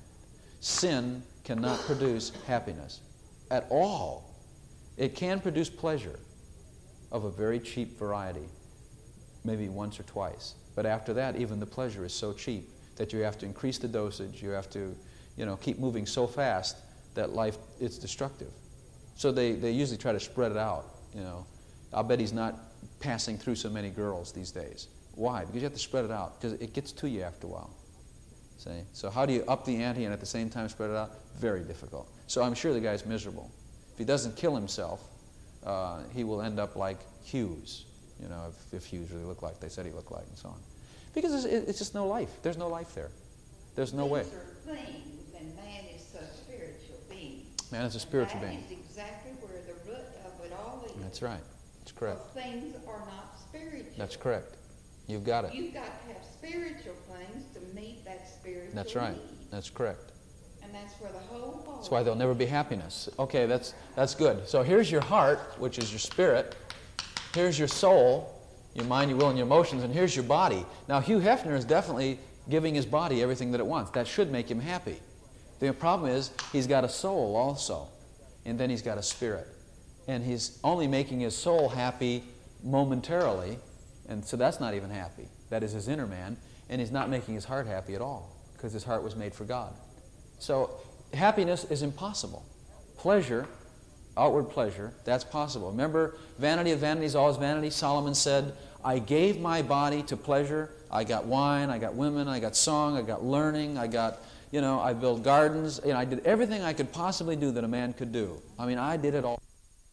Sin cannot produce happiness at all. It can produce pleasure of a very cheap variety, maybe once or twice. But after that, even the pleasure is so cheap that you have to increase the dosage. You have to, you know, keep moving so fast that life, it's destructive. So they, they usually try to spread it out, you know. I'll bet he's not passing through so many girls these days. Why? Because you have to spread it out, because it gets to you after a while. See? So how do you up the ante and at the same time spread it out? Very difficult. So I'm sure the guy's miserable. If he doesn't kill himself, uh, he will end up like Hughes, you know, if, if Hughes really looked like they said he looked like and so on. Because it's, it's just no life. There's no life there. There's no way. Things are things, and man is a spiritual being. Man is a spiritual that being. That is exactly where the root of it all is. That's right. That's correct. Because things are not spiritual. That's correct. You've got it. You've got to have spiritual things to meet that spiritual That's right. need. That's correct. And that's where the whole ball. That's why there'll never be happiness. Okay, that's that's good. So here's your heart, which is your spirit. Here's your soul, your mind, your will, and your emotions, and here's your body. Now, Hugh Hefner is definitely giving his body everything that it wants. That should make him happy. The problem is he's got a soul also, and then he's got a spirit. And he's only making his soul happy momentarily, and so that's not even happy. That is his inner man, and he's not making his heart happy at all, because his heart was made for God. So happiness is impossible. Pleasure outward pleasure, that's possible. Remember, vanity of vanities, all is vanity. Solomon said, I gave my body to pleasure. I got wine, I got women, I got song, I got learning, I got, you know, I built gardens. You know, I did everything I could possibly do that a man could do. I mean, I did it all.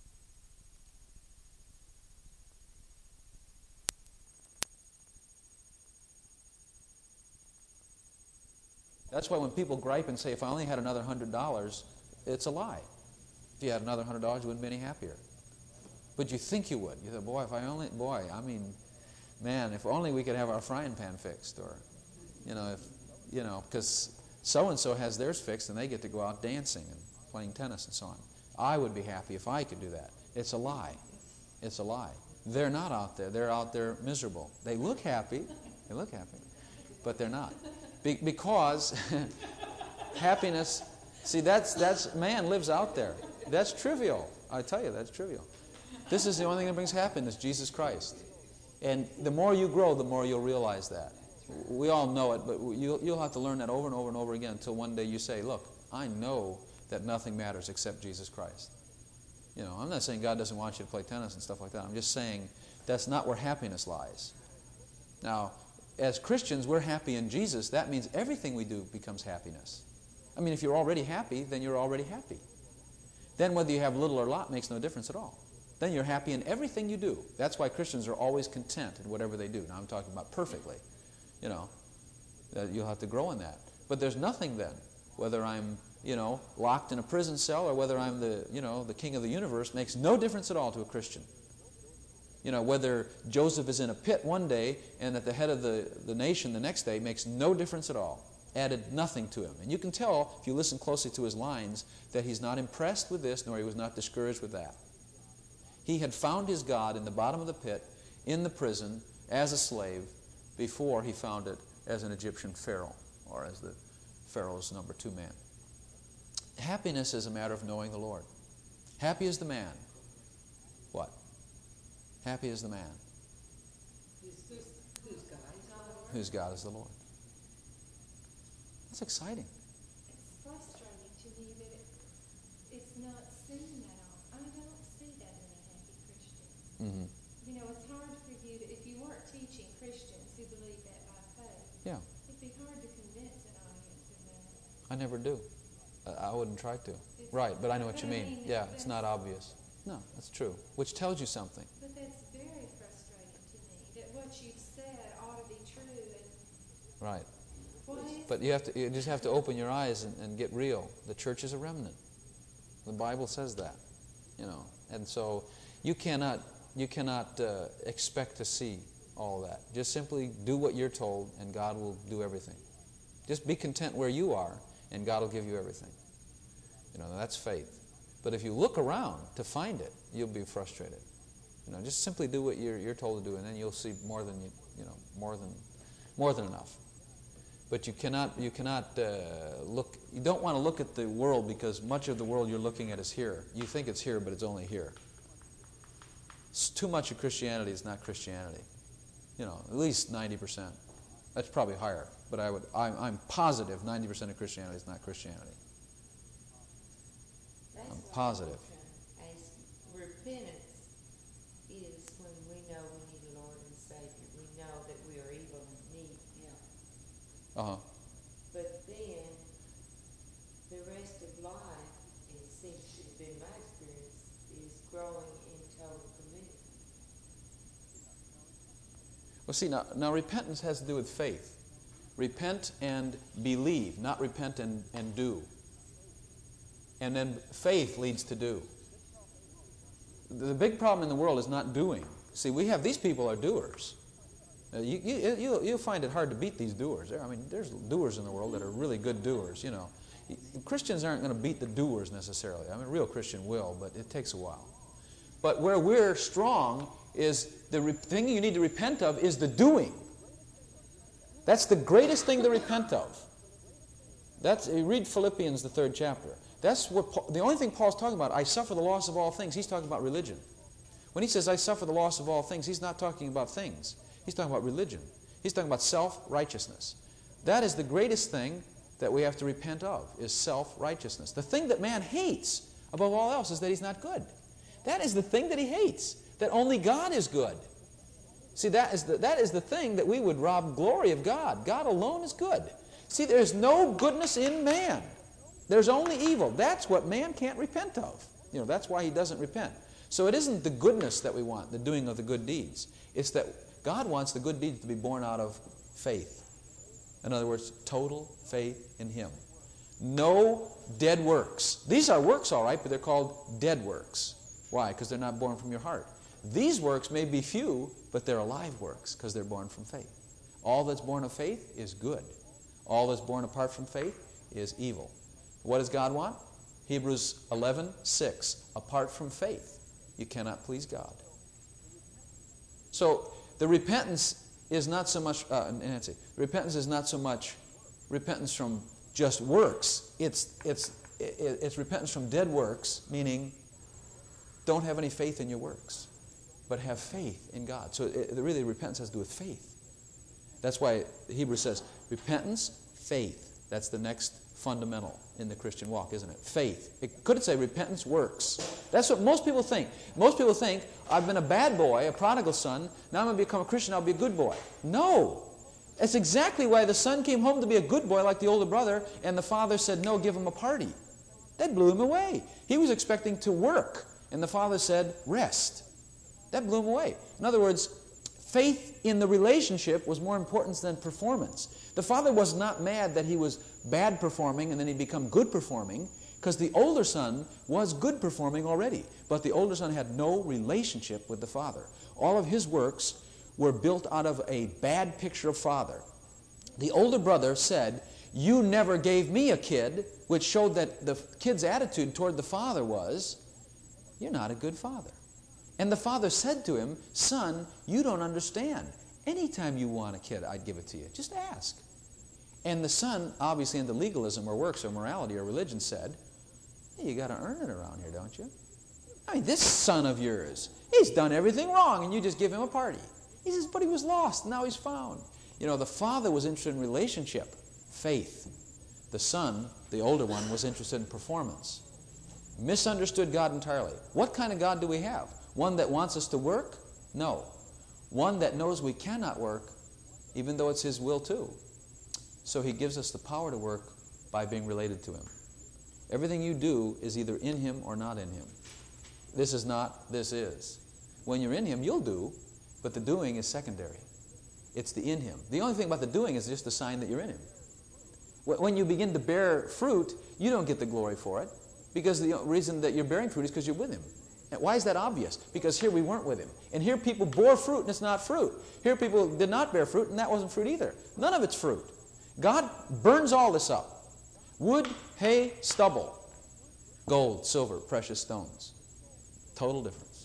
That's why when people gripe and say, if I only had another one hundred dollars, it's a lie. If you had another one hundred dollars, you wouldn't be any happier. But you think you would. You think, boy, if I only, boy, I mean, man, if only we could have our frying pan fixed, or, you know, if, you know, because so-and-so has theirs fixed and they get to go out dancing and playing tennis and so on. I would be happy if I could do that. It's a lie. It's a lie. They're not out there. They're out there miserable. They look happy. They look happy, but they're not. Be because happiness, see, that's, that's, man lives out there. That's trivial. I tell you, that's trivial. This is the only thing that brings happiness, Jesus Christ. And the more you grow, the more you'll realize that. We all know it, but you'll, you'll have to learn that over and over and over again until one day you say, look, I know that nothing matters except Jesus Christ. You know, I'm not saying God doesn't want you to play tennis and stuff like that. I'm just saying that's not where happiness lies. Now, as Christians, we're happy in Jesus. That means everything we do becomes happiness. I mean, if you're already happy, then you're already happy. Then whether you have little or lot makes no difference at all. Then you're happy in everything you do. That's why Christians are always content in whatever they do. Now, I'm talking about perfectly. You know, uh, you'll have to grow in that. But there's nothing then, whether I'm, you know, locked in a prison cell or whether I'm the, you know, the king of the universe, makes no difference at all to a Christian. You know, whether Joseph is in a pit one day and at the head of the, the nation the next day makes no difference at all. Added nothing to him. And you can tell, if you listen closely to his lines, that he's not impressed with this, nor he was not discouraged with that. He had found his God in the bottom of the pit, in the prison, as a slave, before he found it as an Egyptian pharaoh, or as the Pharaoh's number two man. Happiness is a matter of knowing the Lord. Happy is the man. What? Happy is the man. Whose, whose, whose God is the Lord? Whose God is the Lord. That's exciting. It's frustrating to me that it, it's not seen that often. I don't see that many happy Christians. Mm-hmm. You know, it's hard for you to, if you weren't teaching Christians who believe that by faith, Yeah. it'd be hard to convince an audience of that. I never do. I, I wouldn't try to. It's, Right, but I know what you but I mean. mean, Yeah, that's- it's not obvious. No, that's true. Which tells you something. But that's very frustrating to me, that what you've said ought to be true, and Right. why is But you have to. You just have to open your eyes and, and get real. The church is a remnant. The Bible says that. You know, and so you cannot you cannot uh, expect to see all that. Just simply do what you're told, and God will do everything. Just be content where you are, and God will give you everything. You know, that's faith. But if you look around to find it, you'll be frustrated. You know, just simply do what you're you're told to do, and then you'll see more than you you know more than more than enough. But you cannot you cannot uh, look. You don't want to look at the world, because much of the world you're looking at is here. You think it's here, but it's only here. It's too much of Christianity is not Christianity. You know, at least ninety percent. That's probably higher, but I would I'm, I'm positive ninety percent of Christianity is not Christianity. That's I'm what positive. I'm trying to ask. Repentance is when we know we need a Lord and Savior. We know that we are evil and need Him. Uh huh. But then, the rest of life, it seems to have been my experience, is growing in total commitment. Well, see, now, now repentance has to do with faith. Repent and believe, not repent and, and do. And then faith leads to do. The big problem in the world is not doing. See, we have, these people are doers. Uh, you, you, you'll, you'll find it hard to beat these doers. I mean, there's doers in the world that are really good doers, you know. Christians aren't going to beat the doers necessarily. I mean, a real Christian will, but it takes a while. But where we're strong is the re- thing you need to repent of is the doing. That's the greatest thing to repent of. That's, you read Philippians, the third chapter. That's what Paul, the only thing Paul's talking about, I suffer the loss of all things. He's talking about religion. When he says I suffer the loss of all things, he's not talking about things. He's talking about religion. He's talking about self-righteousness. That is the greatest thing that we have to repent of, is self-righteousness. The thing that man hates, above all else is that he's not good. That is the thing that he hates, that only God is good. See, that is the, that is the thing that we would rob glory of God. God alone is good. See, there's no goodness in man. There's only evil. That's what man can't repent of. You know, that's why he doesn't repent. So it isn't the goodness that we want, the doing of the good deeds. It's that God wants the good deeds to be born out of faith. In other words, total faith in him. No dead works. These are works, all right, but they're called dead works. Why? Because they're not born from your heart. These works may be few, but they're alive works because they're born from faith. All that's born of faith is good. All that's born apart from faith is evil. What does God want? Hebrews eleven six. Apart from faith, you cannot please God. So the repentance is not so much, uh, Nancy, repentance is not so much repentance from just works. It's, it's, it's repentance from dead works, meaning don't have any faith in your works, but have faith in God. So it, really repentance has to do with faith. That's why Hebrews says repentance, faith. That's the next fundamental in the Christian walk, isn't it? Faith. It could say repentance, works. That's what most people think. Most people think, I've been a bad boy, a prodigal son, now I'm going to become a Christian, I'll be a good boy. No. That's exactly why the son came home to be a good boy like the older brother, and the father said, no, give him a party. That blew him away. He was expecting to work, and the father said, rest. That blew him away. In other words, faith in the relationship was more important than performance. The father was not mad that he was bad performing and then he'd become good performing, because the older son was good performing already. But the older son had no relationship with the father. All of his works were built out of a bad picture of father. The older brother said, you never gave me a kid, which showed that the kid's attitude toward the father was, you're not a good father. And the father said to him, son, you don't understand. Anytime you want a kid, I'd give it to you. Just ask. And the son, obviously into legalism or works or morality or religion, said, hey, you got to earn it around here, don't you? I mean, this son of yours, he's done everything wrong, and you just give him a party. He says, but he was lost, and now he's found. You know, the father was interested in relationship, faith. The son, the older one, was interested in performance. Misunderstood God entirely. What kind of God do we have? One that wants us to work? No. One that knows we cannot work, even though it's his will too. So he gives us the power to work by being related to him. Everything you do is either in him or not in him. This is not, this is. When you're in him, you'll do, but the doing is secondary. It's the in him. The only thing about the doing is just a sign that you're in him. When you begin to bear fruit, you don't get the glory for it, because the reason that you're bearing fruit is because you're with him. And why is that obvious? Because here we weren't with him. And here people bore fruit and it's not fruit. Here people did not bear fruit and that wasn't fruit either. None of it's fruit. God burns all this up. Wood, hay, stubble. Gold, silver, precious stones. Total difference.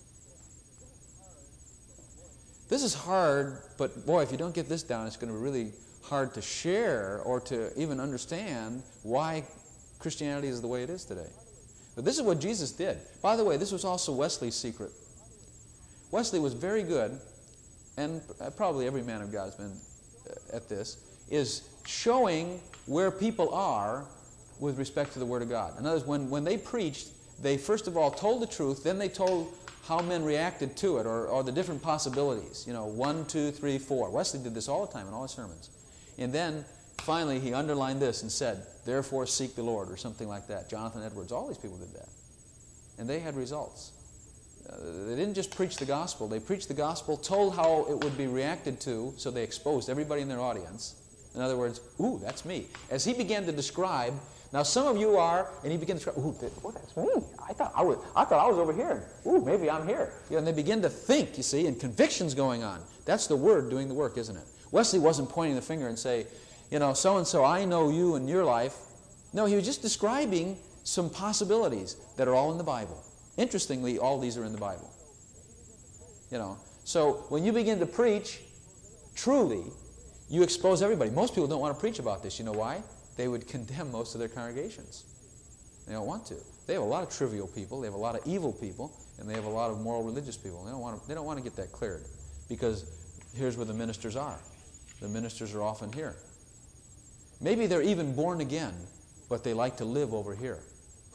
This is hard, but boy, if you don't get this down, it's going to be really hard to share or to even understand why Christianity is the way it is today. But this is what Jesus did. By the way, this was also Wesley's secret. Wesley was very good, and probably every man of God has been at this, is showing where people are with respect to the Word of God. In other words, when, when they preached, they first of all told the truth, then they told how men reacted to it, or, or the different possibilities. You know, one, two, three, four. Wesley did this all the time in all his sermons. And then finally he underlined this and said, therefore seek the Lord, or something like that. Jonathan Edwards, all these people did that. And they had results. Uh, they didn't just preach the gospel. They preached the gospel, told how it would be reacted to, so they exposed everybody in their audience. In other words, ooh, that's me. As he began to describe, now some of you are, and he began to describe, ooh, oh, that's me. I thought I was, I thought I was over here. Ooh, maybe I'm here. You know, and they begin to think, you see, and convictions going on. That's the Word doing the work, isn't it? Wesley wasn't pointing the finger and say, you know, so-and-so, I know you and your life. No, he was just describing some possibilities that are all in the Bible. Interestingly, all these are in the Bible. You know, so when you begin to preach, truly, you expose everybody. Most people don't want to preach about this. You know why? They would condemn most of their congregations. They don't want to. They have a lot of trivial people. They have a lot of evil people, and they have a lot of moral religious people. They don't want to, they don't want to get that cleared, because here's where the ministers are. The ministers are often here. Maybe they're even born again, but they like to live over here.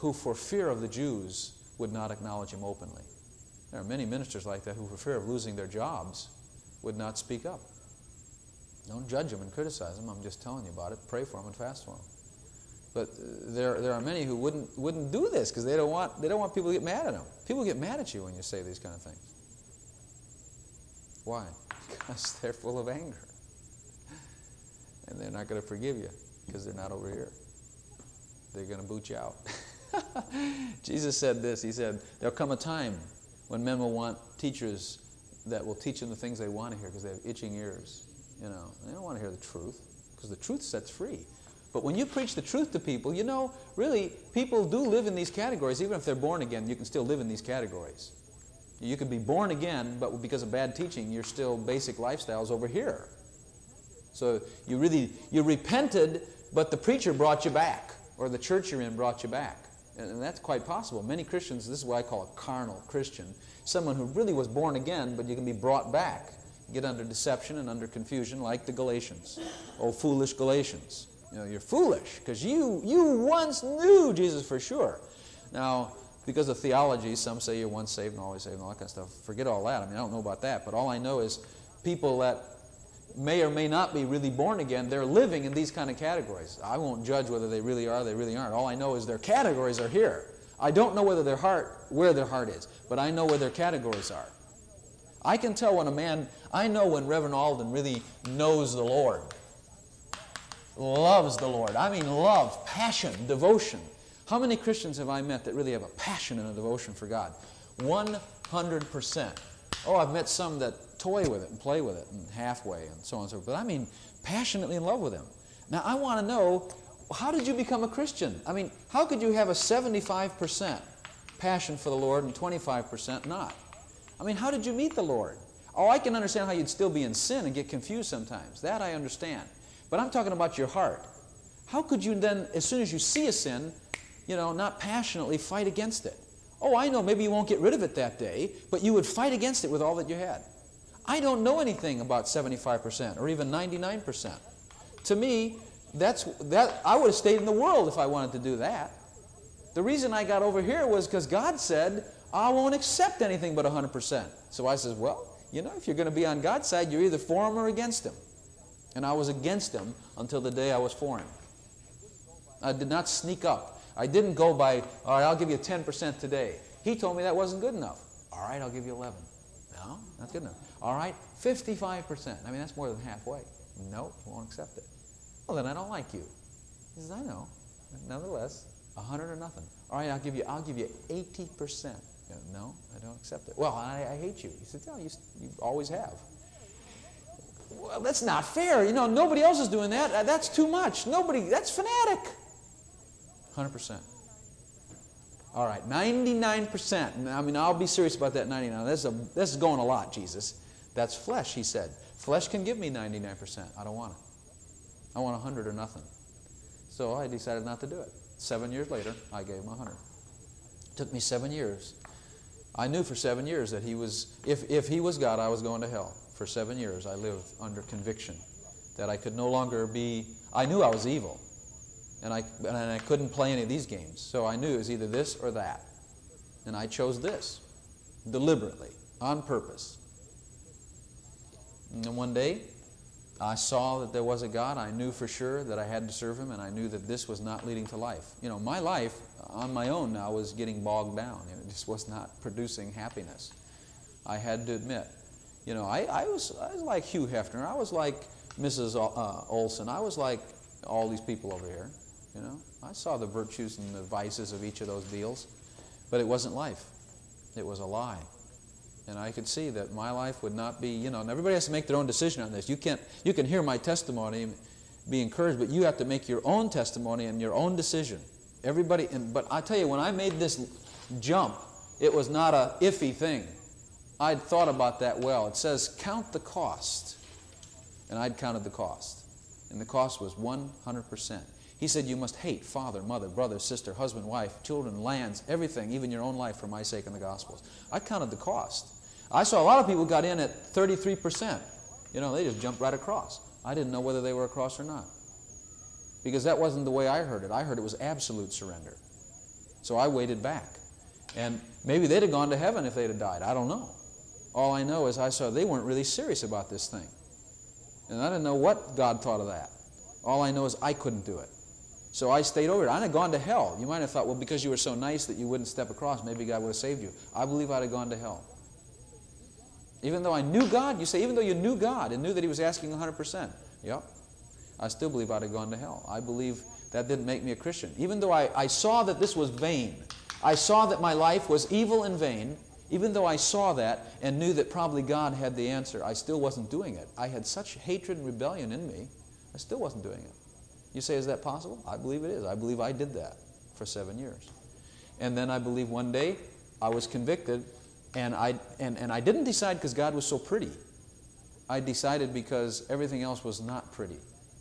who for fear of the Jews would not acknowledge him openly. There are many ministers like that who for fear of losing their jobs would not speak up. Don't judge them and criticize them. I'm just telling you about it. Pray for them and fast for them. But there, there are many who wouldn't, wouldn't do this because they don't want, they don't want people to get mad at them. People get mad at you when you say these kind of things. Why? Because they're full of anger. And they're not going to forgive you because they're not over here. They're going to boot you out. Jesus said this. He said, there'll come a time when men will want teachers that will teach them the things they want to hear because they have itching ears. You know, they don't want to hear the truth because the truth sets free. But when you preach the truth to people, you know, really, people do live in these categories. Even if they're born again, you can still live in these categories. You could be born again, but because of bad teaching, you're still basic lifestyles over here. So you really, you repented, but the preacher brought you back, or the church you're in brought you back. And that's quite possible. Many Christians, this is what I call a carnal Christian. Someone who really was born again, but you can be brought back. You get under deception and under confusion like the Galatians. Oh, foolish Galatians. You know, you're foolish because you, you once knew Jesus for sure. Now, because of theology, some say you're once saved and always saved and all that kind of stuff. Forget all that. I mean, I don't know about that. But all I know is people that may or may not be really born again, they're living in these kind of categories. I won't judge whether they really are or they really aren't. All I know is their categories are here. I don't know whether their heart, where their heart is, but I know where their categories are. I can tell when a man, I know when Reverend Alden really knows the Lord, loves the Lord. I mean love, passion, devotion. How many Christians have I met that really have a passion and a devotion for God? one hundred percent. Oh, I've met some that toy with it and play with it and halfway and so on and so forth. But I mean passionately in love with Him. Now, I want to know, how did you become a Christian? I mean, how could you have a seventy-five percent passion for the Lord and twenty-five percent not? I mean, how did you meet the Lord? Oh, I can understand how you'd still be in sin and get confused sometimes. That I understand. But I'm talking about your heart. How could you then, as soon as you see a sin, you know, not passionately fight against it? Oh, I know, maybe you won't get rid of it that day, but you would fight against it with all that you had. I don't know anything about seventy-five percent or even ninety-nine percent. To me, that's, that, I would have stayed in the world if I wanted to do that. The reason I got over here was because God said, I won't accept anything but one hundred percent. So I says, well, you know, if you're going to be on God's side, you're either for Him or against Him. And I was against Him until the day I was for Him. I did not sneak up. I didn't go by, all right, I'll give you ten percent today. He told me that wasn't good enough. All right, I'll give you eleven. No, not good enough. All right, fifty-five percent. I mean, that's more than halfway. No, won't accept it. Well, then I don't like you. He says, I know. Nonetheless, one hundred or nothing. All right, I'll give you, I'll give you eighty percent. You know, no, I don't accept it. Well, I, I hate you. He said, no, you, you always have. Well, that's not fair. You know, nobody else is doing that. That's too much. Nobody, that's fanatic. one hundred percent. All right, ninety-nine percent. I mean, I'll be serious about that ninety-nine. This is, a, this is going a lot, Jesus. That's flesh, He said. Flesh can give me ninety-nine percent. I don't want it. I want one hundred or nothing. So I decided not to do it. Seven years later, I gave Him one hundred. It took me seven years. I knew for seven years that He was, if, if He was God, I was going to hell. For seven years, I lived under conviction that I could no longer be, I knew I was evil. And I, and I couldn't play any of these games. So I knew it was either this or that. And I chose this, deliberately, on purpose. And then one day, I saw that there was a God. I knew for sure that I had to serve Him, and I knew that this was not leading to life. You know, my life, on my own now, was getting bogged down. It just was not producing happiness. I had to admit. You know, I, I, was, I was like Hugh Hefner. I was like Missus Uh, Olson. I was like all these people over here. You know, I saw the virtues and the vices of each of those deals, but it wasn't life. It was a lie. And I could see that my life would not be, you know, and everybody has to make their own decision on this. You can't, you can hear my testimony, be encouraged, but you have to make your own testimony and your own decision. Everybody, and, but I tell you, when I made this jump, it was not a iffy thing. I'd thought about that well. It says, count the cost. And I'd counted the cost. And the cost was one hundred percent. He said, you must hate father, mother, brother, sister, husband, wife, children, lands, everything, even your own life for my sake in the Gospels. I counted the cost. I saw a lot of people got in at thirty-three percent. You know, they just jumped right across. I didn't know whether they were across or not. Because that wasn't the way I heard it. I heard it was absolute surrender. So I waited back. And maybe they'd have gone to heaven if they'd have died. I don't know. All I know is I saw they weren't really serious about this thing. And I didn't know what God thought of that. All I know is I couldn't do it. So I stayed over it. I'd have gone to hell. You might have thought, well, because you were so nice that you wouldn't step across, maybe God would have saved you. I believe I'd have gone to hell. Even though I knew God, you say, even though you knew God and knew that He was asking one hundred percent. Yep. I still believe I'd have gone to hell. I believe that didn't make me a Christian. Even though I, I saw that this was vain. I saw that my life was evil and vain. Even though I saw that and knew that probably God had the answer, I still wasn't doing it. I had such hatred and rebellion in me, I still wasn't doing it. You say, is that possible? I believe it is. I believe I did that for seven years. And then I believe one day I was convicted, and I, and, and I didn't decide because God was so pretty. I decided because everything else was not pretty.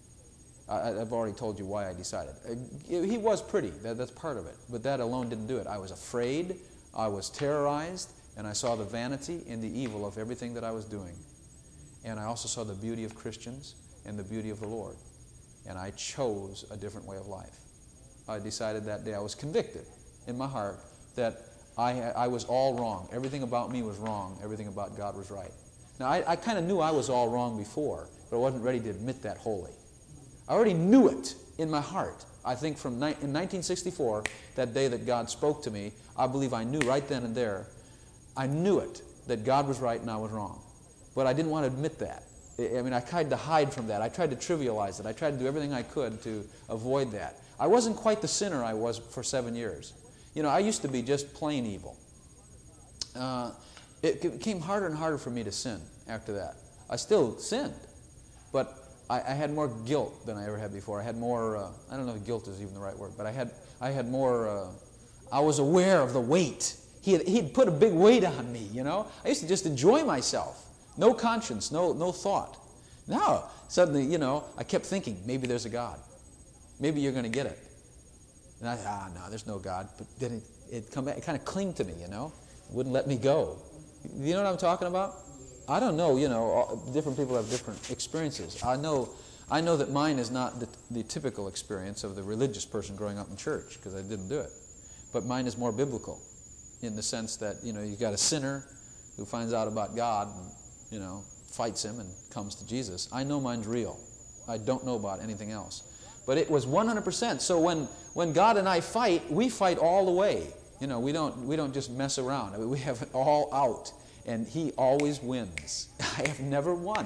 I, I've already told you why I decided. He was pretty. That, that's part of it. But that alone didn't do it. I was afraid. I was terrorized. And I saw the vanity and the evil of everything that I was doing. And I also saw the beauty of Christians and the beauty of the Lord. And I chose a different way of life. I decided that day, I was convicted in my heart that I, I was all wrong. Everything about me was wrong. Everything about God was right. Now, I, I kind of knew I was all wrong before, but I wasn't ready to admit that wholly. I already knew it in my heart. I think from ni- in nineteen sixty-four, that day that God spoke to me, I believe I knew right then and there, I knew it, that God was right and I was wrong. But I didn't want to admit that. I mean, I tried to hide from that. I tried to trivialize it. I tried to do everything I could to avoid that. I wasn't quite the sinner I was for seven years. You know, I used to be just plain evil. Uh, it became harder and harder for me to sin after that. I still sinned, but I, I had more guilt than I ever had before. I had more, uh, I don't know if guilt is even the right word, but I had, I had more, uh, I was aware of the weight. He had, he'd put a big weight on me, you know. I used to just enjoy myself. No conscience, no, no thought. Now, suddenly, you know, I kept thinking, maybe there's a God. Maybe you're going to get it. And I thought, ah, no, there's no God. But then it, it, come back, it kind of clinged to me, you know. It wouldn't let me go. You know what I'm talking about? I don't know, you know, all, different people have different experiences. I know I know that mine is not the, the typical experience of the religious person growing up in church, because I didn't do it. But mine is more biblical in the sense that, you know, you've got a sinner who finds out about God and, you know, fights him and comes to Jesus. I know mine's real. I don't know about anything else. But it was one hundred percent. So when, when God and I fight, we fight all the way. You know, we don't, we don't just mess around. I mean, we have it all out. And He always wins. I have never won.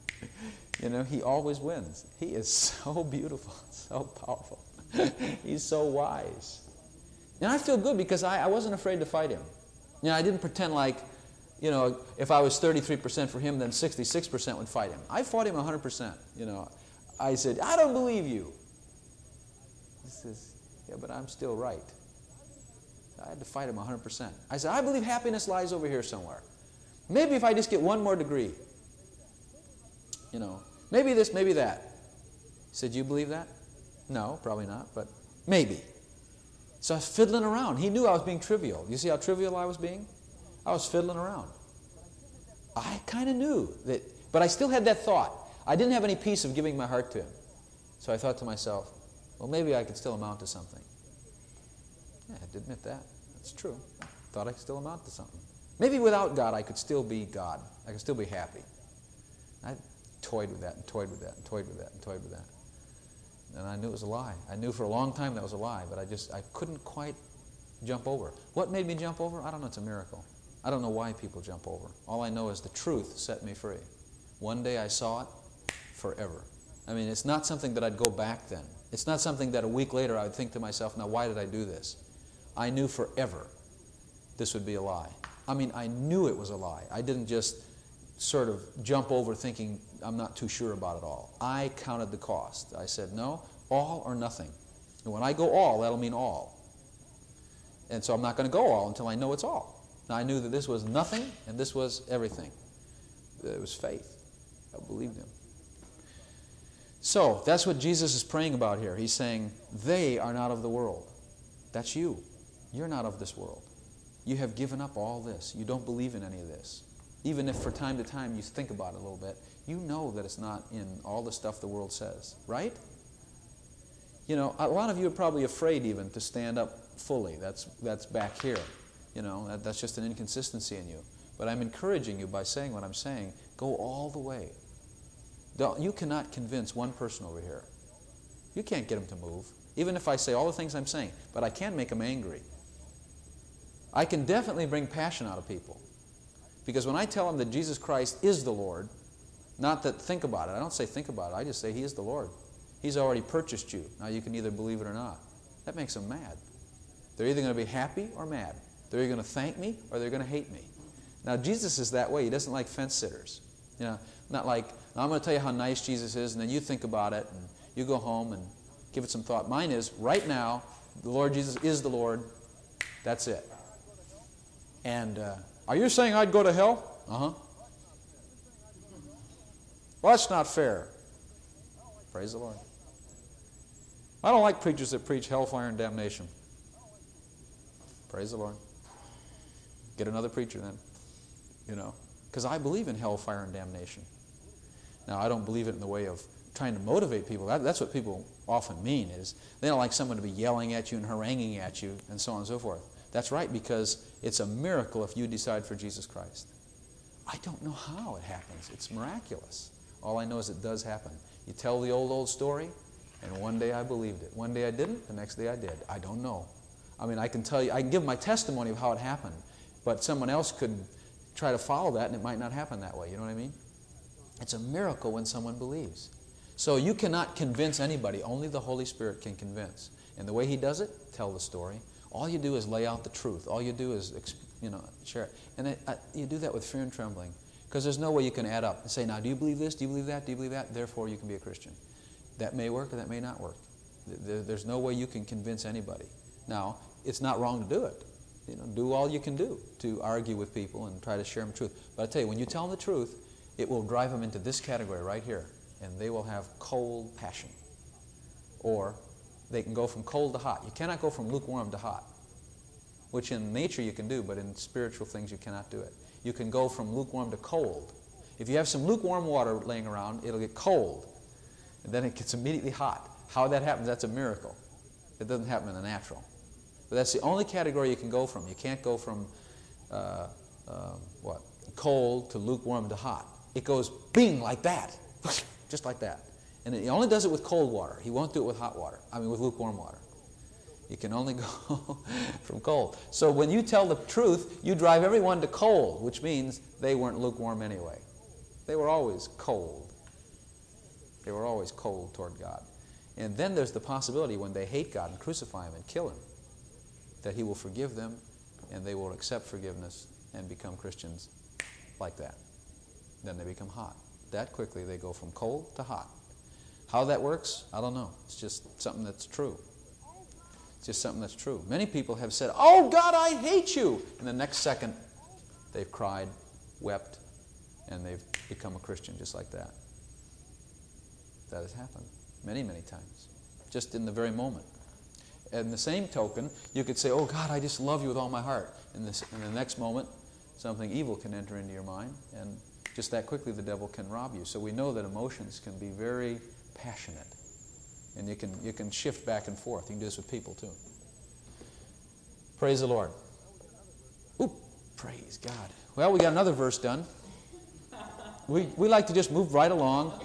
You know, He always wins. He is so beautiful, so powerful. He's so wise. And I feel good because I, I wasn't afraid to fight Him. You know, I didn't pretend like, you know, if I was thirty-three percent for Him, then sixty-six percent would fight Him. I fought Him one hundred percent. You know, I said, I don't believe you. He says, yeah, but I'm still right. I had to fight Him one hundred percent. I said, I believe happiness lies over here somewhere. Maybe if I just get one more degree. You know, maybe this, maybe that. He said, you believe that? No, probably not, but maybe. So I was fiddling around. He knew I was being trivial. You see how trivial I was being? I was fiddling around. I kind of knew that, but I still had that thought. I didn't have any peace of giving my heart to Him. So I thought to myself, well, maybe I could still amount to something. Yeah, I had to admit that. That's true. I thought I could still amount to something. Maybe without God, I could still be God. I could still be happy. I toyed with that and toyed with that and toyed with that and toyed with that. And I knew it was a lie. I knew for a long time that was a lie, but I just, I couldn't quite jump over. What made me jump over? I don't know. It's a miracle. I don't know why people jump over. All I know is the truth set me free. One day I saw it, forever. I mean, it's not something that I'd go back then. It's not something that a week later I would think to myself, now why did I do this? I knew forever this would be a lie. I mean, I knew it was a lie. I didn't just sort of jump over thinking I'm not too sure about it all. I counted the cost. I said, no, all or nothing. And when I go all, that'll mean all. And so I'm not going to go all until I know it's all. Now, I knew that this was nothing and this was everything. It was faith. I believed Him. So that's what Jesus is praying about here. He's saying, they are not of the world. That's you. You're not of this world. You have given up all this. You don't believe in any of this. Even if for time to time you think about it a little bit, you know that it's not in all the stuff the world says, right? You know, a lot of you are probably afraid even to stand up fully. That's that's back here. You know, that, that's just an inconsistency in you. But I'm encouraging you by saying what I'm saying. Go all the way. Don't, you cannot convince one person over here. You can't get them to move. Even if I say all the things I'm saying. But I can make them angry. I can definitely bring passion out of people. Because when I tell them that Jesus Christ is the Lord, not that think about it. I don't say think about it. I just say He is the Lord. He's already purchased you. Now you can either believe it or not. That makes them mad. They're either going to be happy or mad. They're either going to thank me or they're going to hate me. Now Jesus is that way. He doesn't like fence sitters. You know, not like, I'm going to tell you how nice Jesus is, and then you think about it, and you go home and give it some thought. Mine is, right now, the Lord Jesus is the Lord. That's it. And uh, are you saying I'd go to hell? Uh-huh. Well, that's not fair. Praise the Lord. I don't like preachers that preach hellfire and damnation. Praise the Lord. Get another preacher then. You know, because I believe in hellfire and damnation. Now, I don't believe it in the way of trying to motivate people. That, that's what people often mean, is they don't like someone to be yelling at you and haranguing at you and so on and so forth. That's right, because it's a miracle if you decide for Jesus Christ. I don't know how it happens. It's miraculous. All I know is it does happen. You tell the old, old story, and one day I believed it. One day I didn't, the next day I did. I don't know. I mean, I can tell you, I can give my testimony of how it happened, but someone else could try to follow that, and it might not happen that way. You know what I mean? It's a miracle when someone believes. So you cannot convince anybody. Only the Holy Spirit can convince. And the way He does it, tell the story. All you do is lay out the truth. All you do is, you know, share it. And it, I, you do that with fear and trembling. Because there's no way you can add up and say, now, do you believe this? Do you believe that? Do you believe that? Therefore, you can be a Christian. That may work or that may not work. There, there's no way you can convince anybody. Now, it's not wrong to do it. You know, do all you can do to argue with people and try to share them truth. But I tell you, when you tell them the truth, it will drive them into this category right here. And they will have cold passion. Or they can go from cold to hot. You cannot go from lukewarm to hot, which in nature you can do, but in spiritual things you cannot do it. You can go from lukewarm to cold. If you have some lukewarm water laying around, it'll get cold, and then it gets immediately hot. How that happens, that's a miracle. It doesn't happen in the natural. But that's the only category you can go from. You can't go from uh, uh, what cold to lukewarm to hot. It goes bing like that, just like that. And He only does it with cold water. He won't do it with hot water. I mean, with lukewarm water. You can only go from cold. So when you tell the truth, you drive everyone to cold, which means they weren't lukewarm anyway. They were always cold. They were always cold toward God. And then there's the possibility when they hate God and crucify Him and kill Him, that He will forgive them and they will accept forgiveness and become Christians like that. Then they become hot. That quickly they go from cold to hot. How that works, I don't know. It's just something that's true. It's just something that's true. Many people have said, "Oh God, I hate you." And the next second, they've cried, wept, and they've become a Christian just like that. That has happened many, many times, just in the very moment. And the same token, you could say, "Oh God, I just love you with all my heart." And this, in the next moment, something evil can enter into your mind, and just that quickly the devil can rob you. So we know that emotions can be very passionate. And you can you can shift back and forth. You can do this with people too. Praise the Lord. Ooh, praise God. Well, we got another verse done. We we like to just move right along.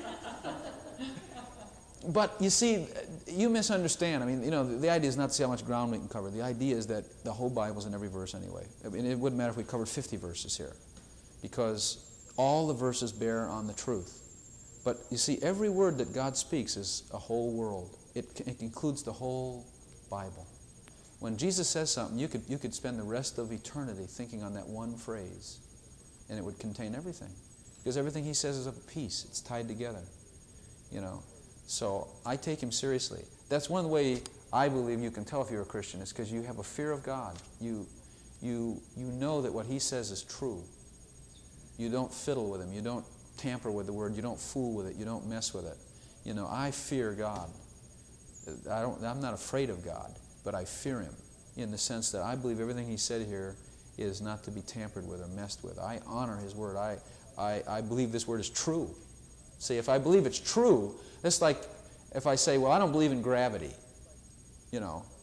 But you see, you misunderstand. I mean, you know, the, the idea is not to see how much ground we can cover. The idea is that the whole Bible's in every verse anyway. I mean, it wouldn't matter if we covered fifty verses here, because all the verses bear on the truth. But you see, every word that God speaks is a whole world. It, it includes the whole Bible. When Jesus says something, you could, you could spend the rest of eternity thinking on that one phrase, and it would contain everything. Because everything He says is of a piece. It's tied together. You know. So I take Him seriously. That's one way I believe you can tell if you're a Christian, is because you have a fear of God. You, you, you know that what He says is true. You don't fiddle with Him. You don't tamper with the Word. You don't fool with it. You don't mess with it. You know, I fear God. I don't, I'm not afraid of God, but I fear Him in the sense that I believe everything He said here is not to be tampered with or messed with. I honor His Word. I, I, I believe this Word is true. See, if I believe it's true, it's like if I say, well, I don't believe in gravity. You know,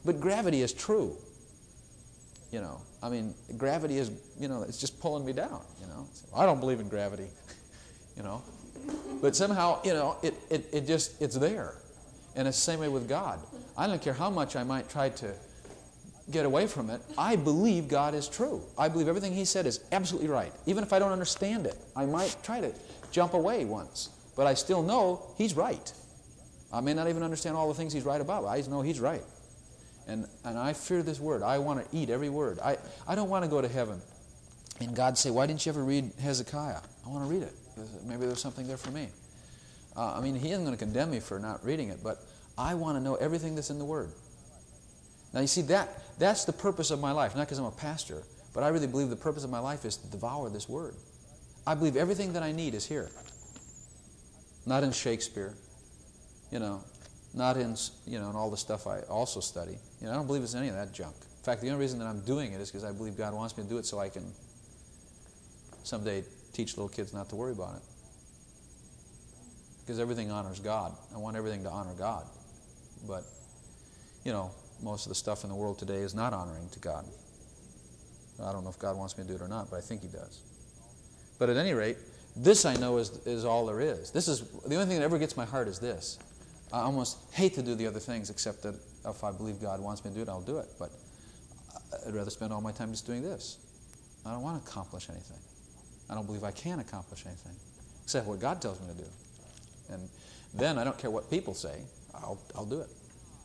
But gravity is true. You know, I mean, gravity is, you know, it's just pulling me down, you know. I don't believe in gravity, you know. But somehow, you know, it, it, it just, it's there. And it's the same way with God. I don't care how much I might try to get away from it. I believe God is true. I believe everything He said is absolutely right. Even if I don't understand it, I might try to jump away once. But I still know He's right. I may not even understand all the things He's right about, but I know He's right. And and I fear this word. I want to eat every word. I, I don't want to go to heaven and God say, why didn't you ever read Hezekiah? I want to read it. Maybe there's something there for me. Uh, I mean, He isn't going to condemn me for not reading it, but I want to know everything that's in the Word. Now, you see, that that's the purpose of my life. Not because I'm a pastor, but I really believe the purpose of my life is to devour this Word. I believe everything that I need is here. Not in Shakespeare, you know, not in, you know, in all the stuff I also study. You know, I don't believe it's any of that junk. In fact, the only reason that I'm doing it is because I believe God wants me to do it so I can someday teach little kids not to worry about it. Because everything honors God. I want everything to honor God. But, you know, most of the stuff in the world today is not honoring to God. I don't know if God wants me to do it or not, but I think He does. But at any rate, this I know is, is all there is. This is the only thing that ever gets my heart is this. I almost hate to do the other things, except that if I believe God wants me to do it, I'll do it. But I'd rather spend all my time just doing this. I don't want to accomplish anything. I don't believe I can accomplish anything, except what God tells me to do. And then I don't care what people say. I'll, I'll do it.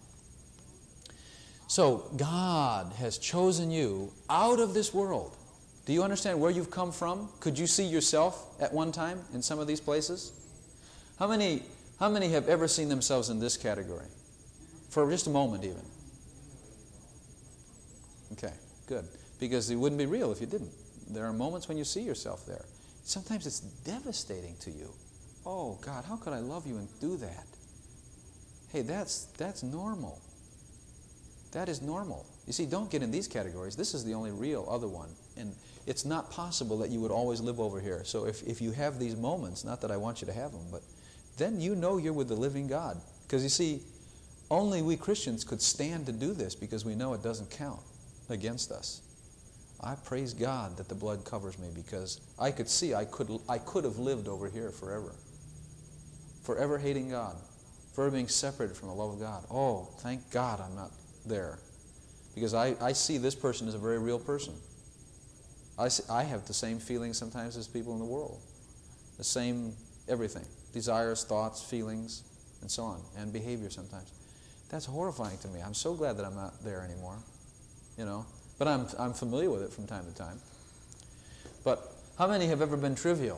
So God has chosen you out of this world. Do you understand where you've come from? Could you see yourself at one time in some of these places? How many, how many have ever seen themselves in this category? For just a moment even. Okay, good. Because it wouldn't be real if you didn't. There are moments when you see yourself there. Sometimes it's devastating to you. Oh, God, how could I love you and do that? Hey, that's that's normal. That is normal. You see, don't get in these categories. This is the only real other one. And it's not possible that you would always live over here. So if, if you have these moments, not that I want you to have them, but then you know you're with the living God. Because you see, only we Christians could stand to do this because we know it doesn't count against us. I praise God that the blood covers me because I could see I could I could have lived over here forever. Forever hating God. Forever being separated from the love of God. Oh, thank God I'm not there. Because I, I see this person as a very real person. I, see, I have the same feelings sometimes as people in the world. The same everything. Desires, thoughts, feelings, and so on. And behavior sometimes. That's horrifying to me. I'm so glad that I'm not there anymore. You know. But I'm, I'm familiar with it from time to time. But how many have ever been trivial?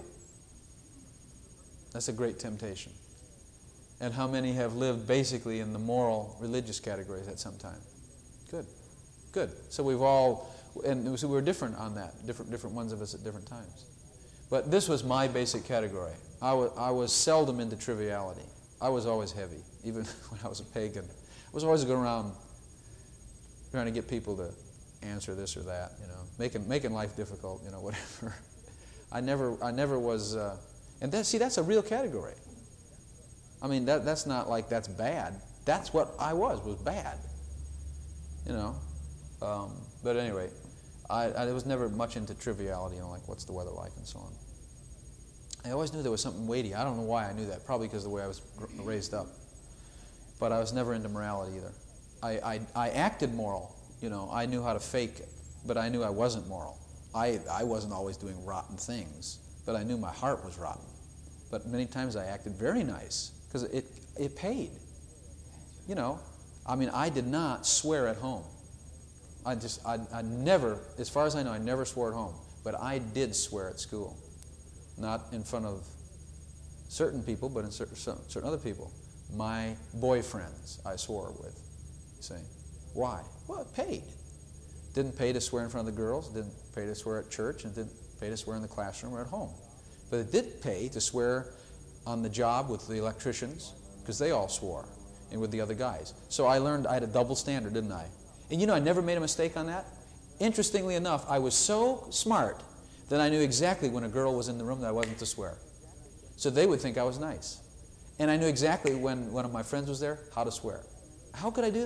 That's a great temptation. And how many have lived basically in the moral, religious categories at some time? Good. Good. So we've all, and so we're different on that, different different ones of us at different times. But this was my basic category. I was, I was seldom into triviality. I was always heavy, even when I was a pagan. I was always going around trying to get people to answer this or that, you know, making making life difficult, you know, whatever. I never I never was, uh, and that see that's a real category. I mean that that's not like that's bad. That's what I was was bad, you know. Um, but at any rate, I, I was never much into triviality, you know, like what's the weather like and so on. I always knew there was something weighty. I don't know why I knew that. Probably because of the way I was raised up. But I was never into morality either. I I, I acted moral. You know, I knew how to fake it, but I knew I wasn't moral. I, I wasn't always doing rotten things, but I knew my heart was rotten. But many times I acted very nice because it, it paid. You know, I mean, I did not swear at home. I just, I, I never, as far as I know, I never swore at home, but I did swear at school. Not in front of certain people, but in certain, certain other people. My boyfriends I swore with, you see. Why? Well, it paid. Didn't pay to swear in front of the girls, didn't pay to swear at church, and didn't pay to swear in the classroom or at home. But it did pay to swear on the job with the electricians, because they all swore, and with the other guys. So I learned I had a double standard, didn't I? And you know, I never made a mistake on that. Interestingly enough, I was so smart that I knew exactly when a girl was in the room that I wasn't to swear. So they would think I was nice. And I knew exactly when one of my friends was there, how to swear. How could I do that?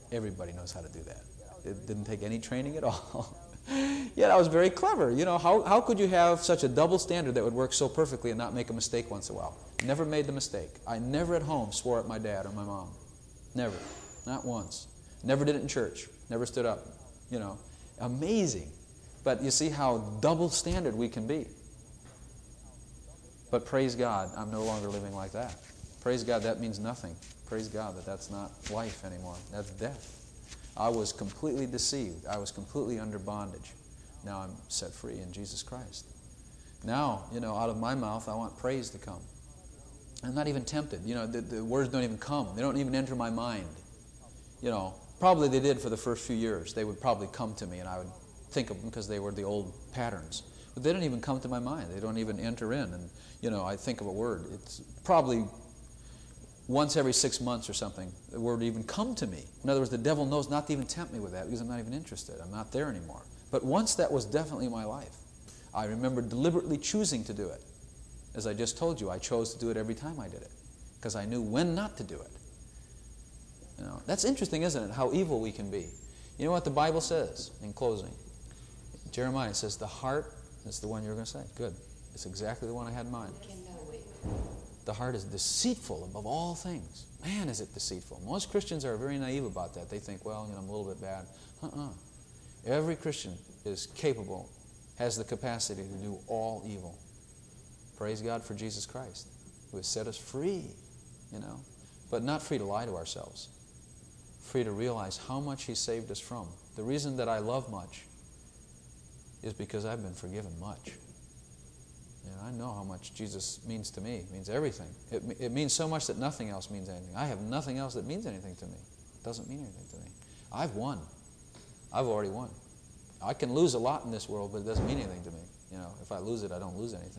Everybody knows how to do that. It didn't take any training at all. Yet I was very clever. You know, how, how could you have such a double standard that would work so perfectly and not make a mistake once in a while? Never made the mistake. I never at home swore at my dad or my mom. Never. Not once. Never did it in church. Never stood up. You know, amazing. But you see how double standard we can be. But praise God, I'm no longer living like that. Praise God, that means nothing. Praise God that that's not life anymore. That's death. I was completely deceived. I was completely under bondage. Now I'm set free in Jesus Christ. Now, you know, out of my mouth, I want praise to come. I'm not even tempted. You know, the, the words don't even come. They don't even enter my mind. You know, probably they did for the first few years. They would probably come to me and I would think of them because they were the old patterns. But they don't even come to my mind. They don't even enter in. And, you know, I think of a word. It's probably once every six months or something, the word would even come to me. In other words, the devil knows not to even tempt me with that because I'm not even interested. I'm not there anymore. But once that was definitely my life. I remember deliberately choosing to do it. As I just told you, I chose to do it every time I did it because I knew when not to do it. You know, that's interesting, isn't it, how evil we can be. You know what the Bible says in closing? Jeremiah says the heart is the one you were going to say. Good. It's exactly the one I had in mind. Can know it. The heart is deceitful above all things. Man, is it deceitful. Most Christians are very naive about that. They think, well, you know, I'm a little bit bad. Uh-uh. Every Christian is capable, has the capacity to do all evil. Praise God for Jesus Christ, who has set us free, you know, but not free to lie to ourselves. Free to realize how much He saved us from. The reason that I love much is because I've been forgiven much. You know, I know how much Jesus means to me. It means everything. It, it means so much that nothing else means anything. I have nothing else that means anything to me. It doesn't mean anything to me. I've won. I've already won. I can lose a lot in this world, but it doesn't mean anything to me. You know, if I lose it, I don't lose anything.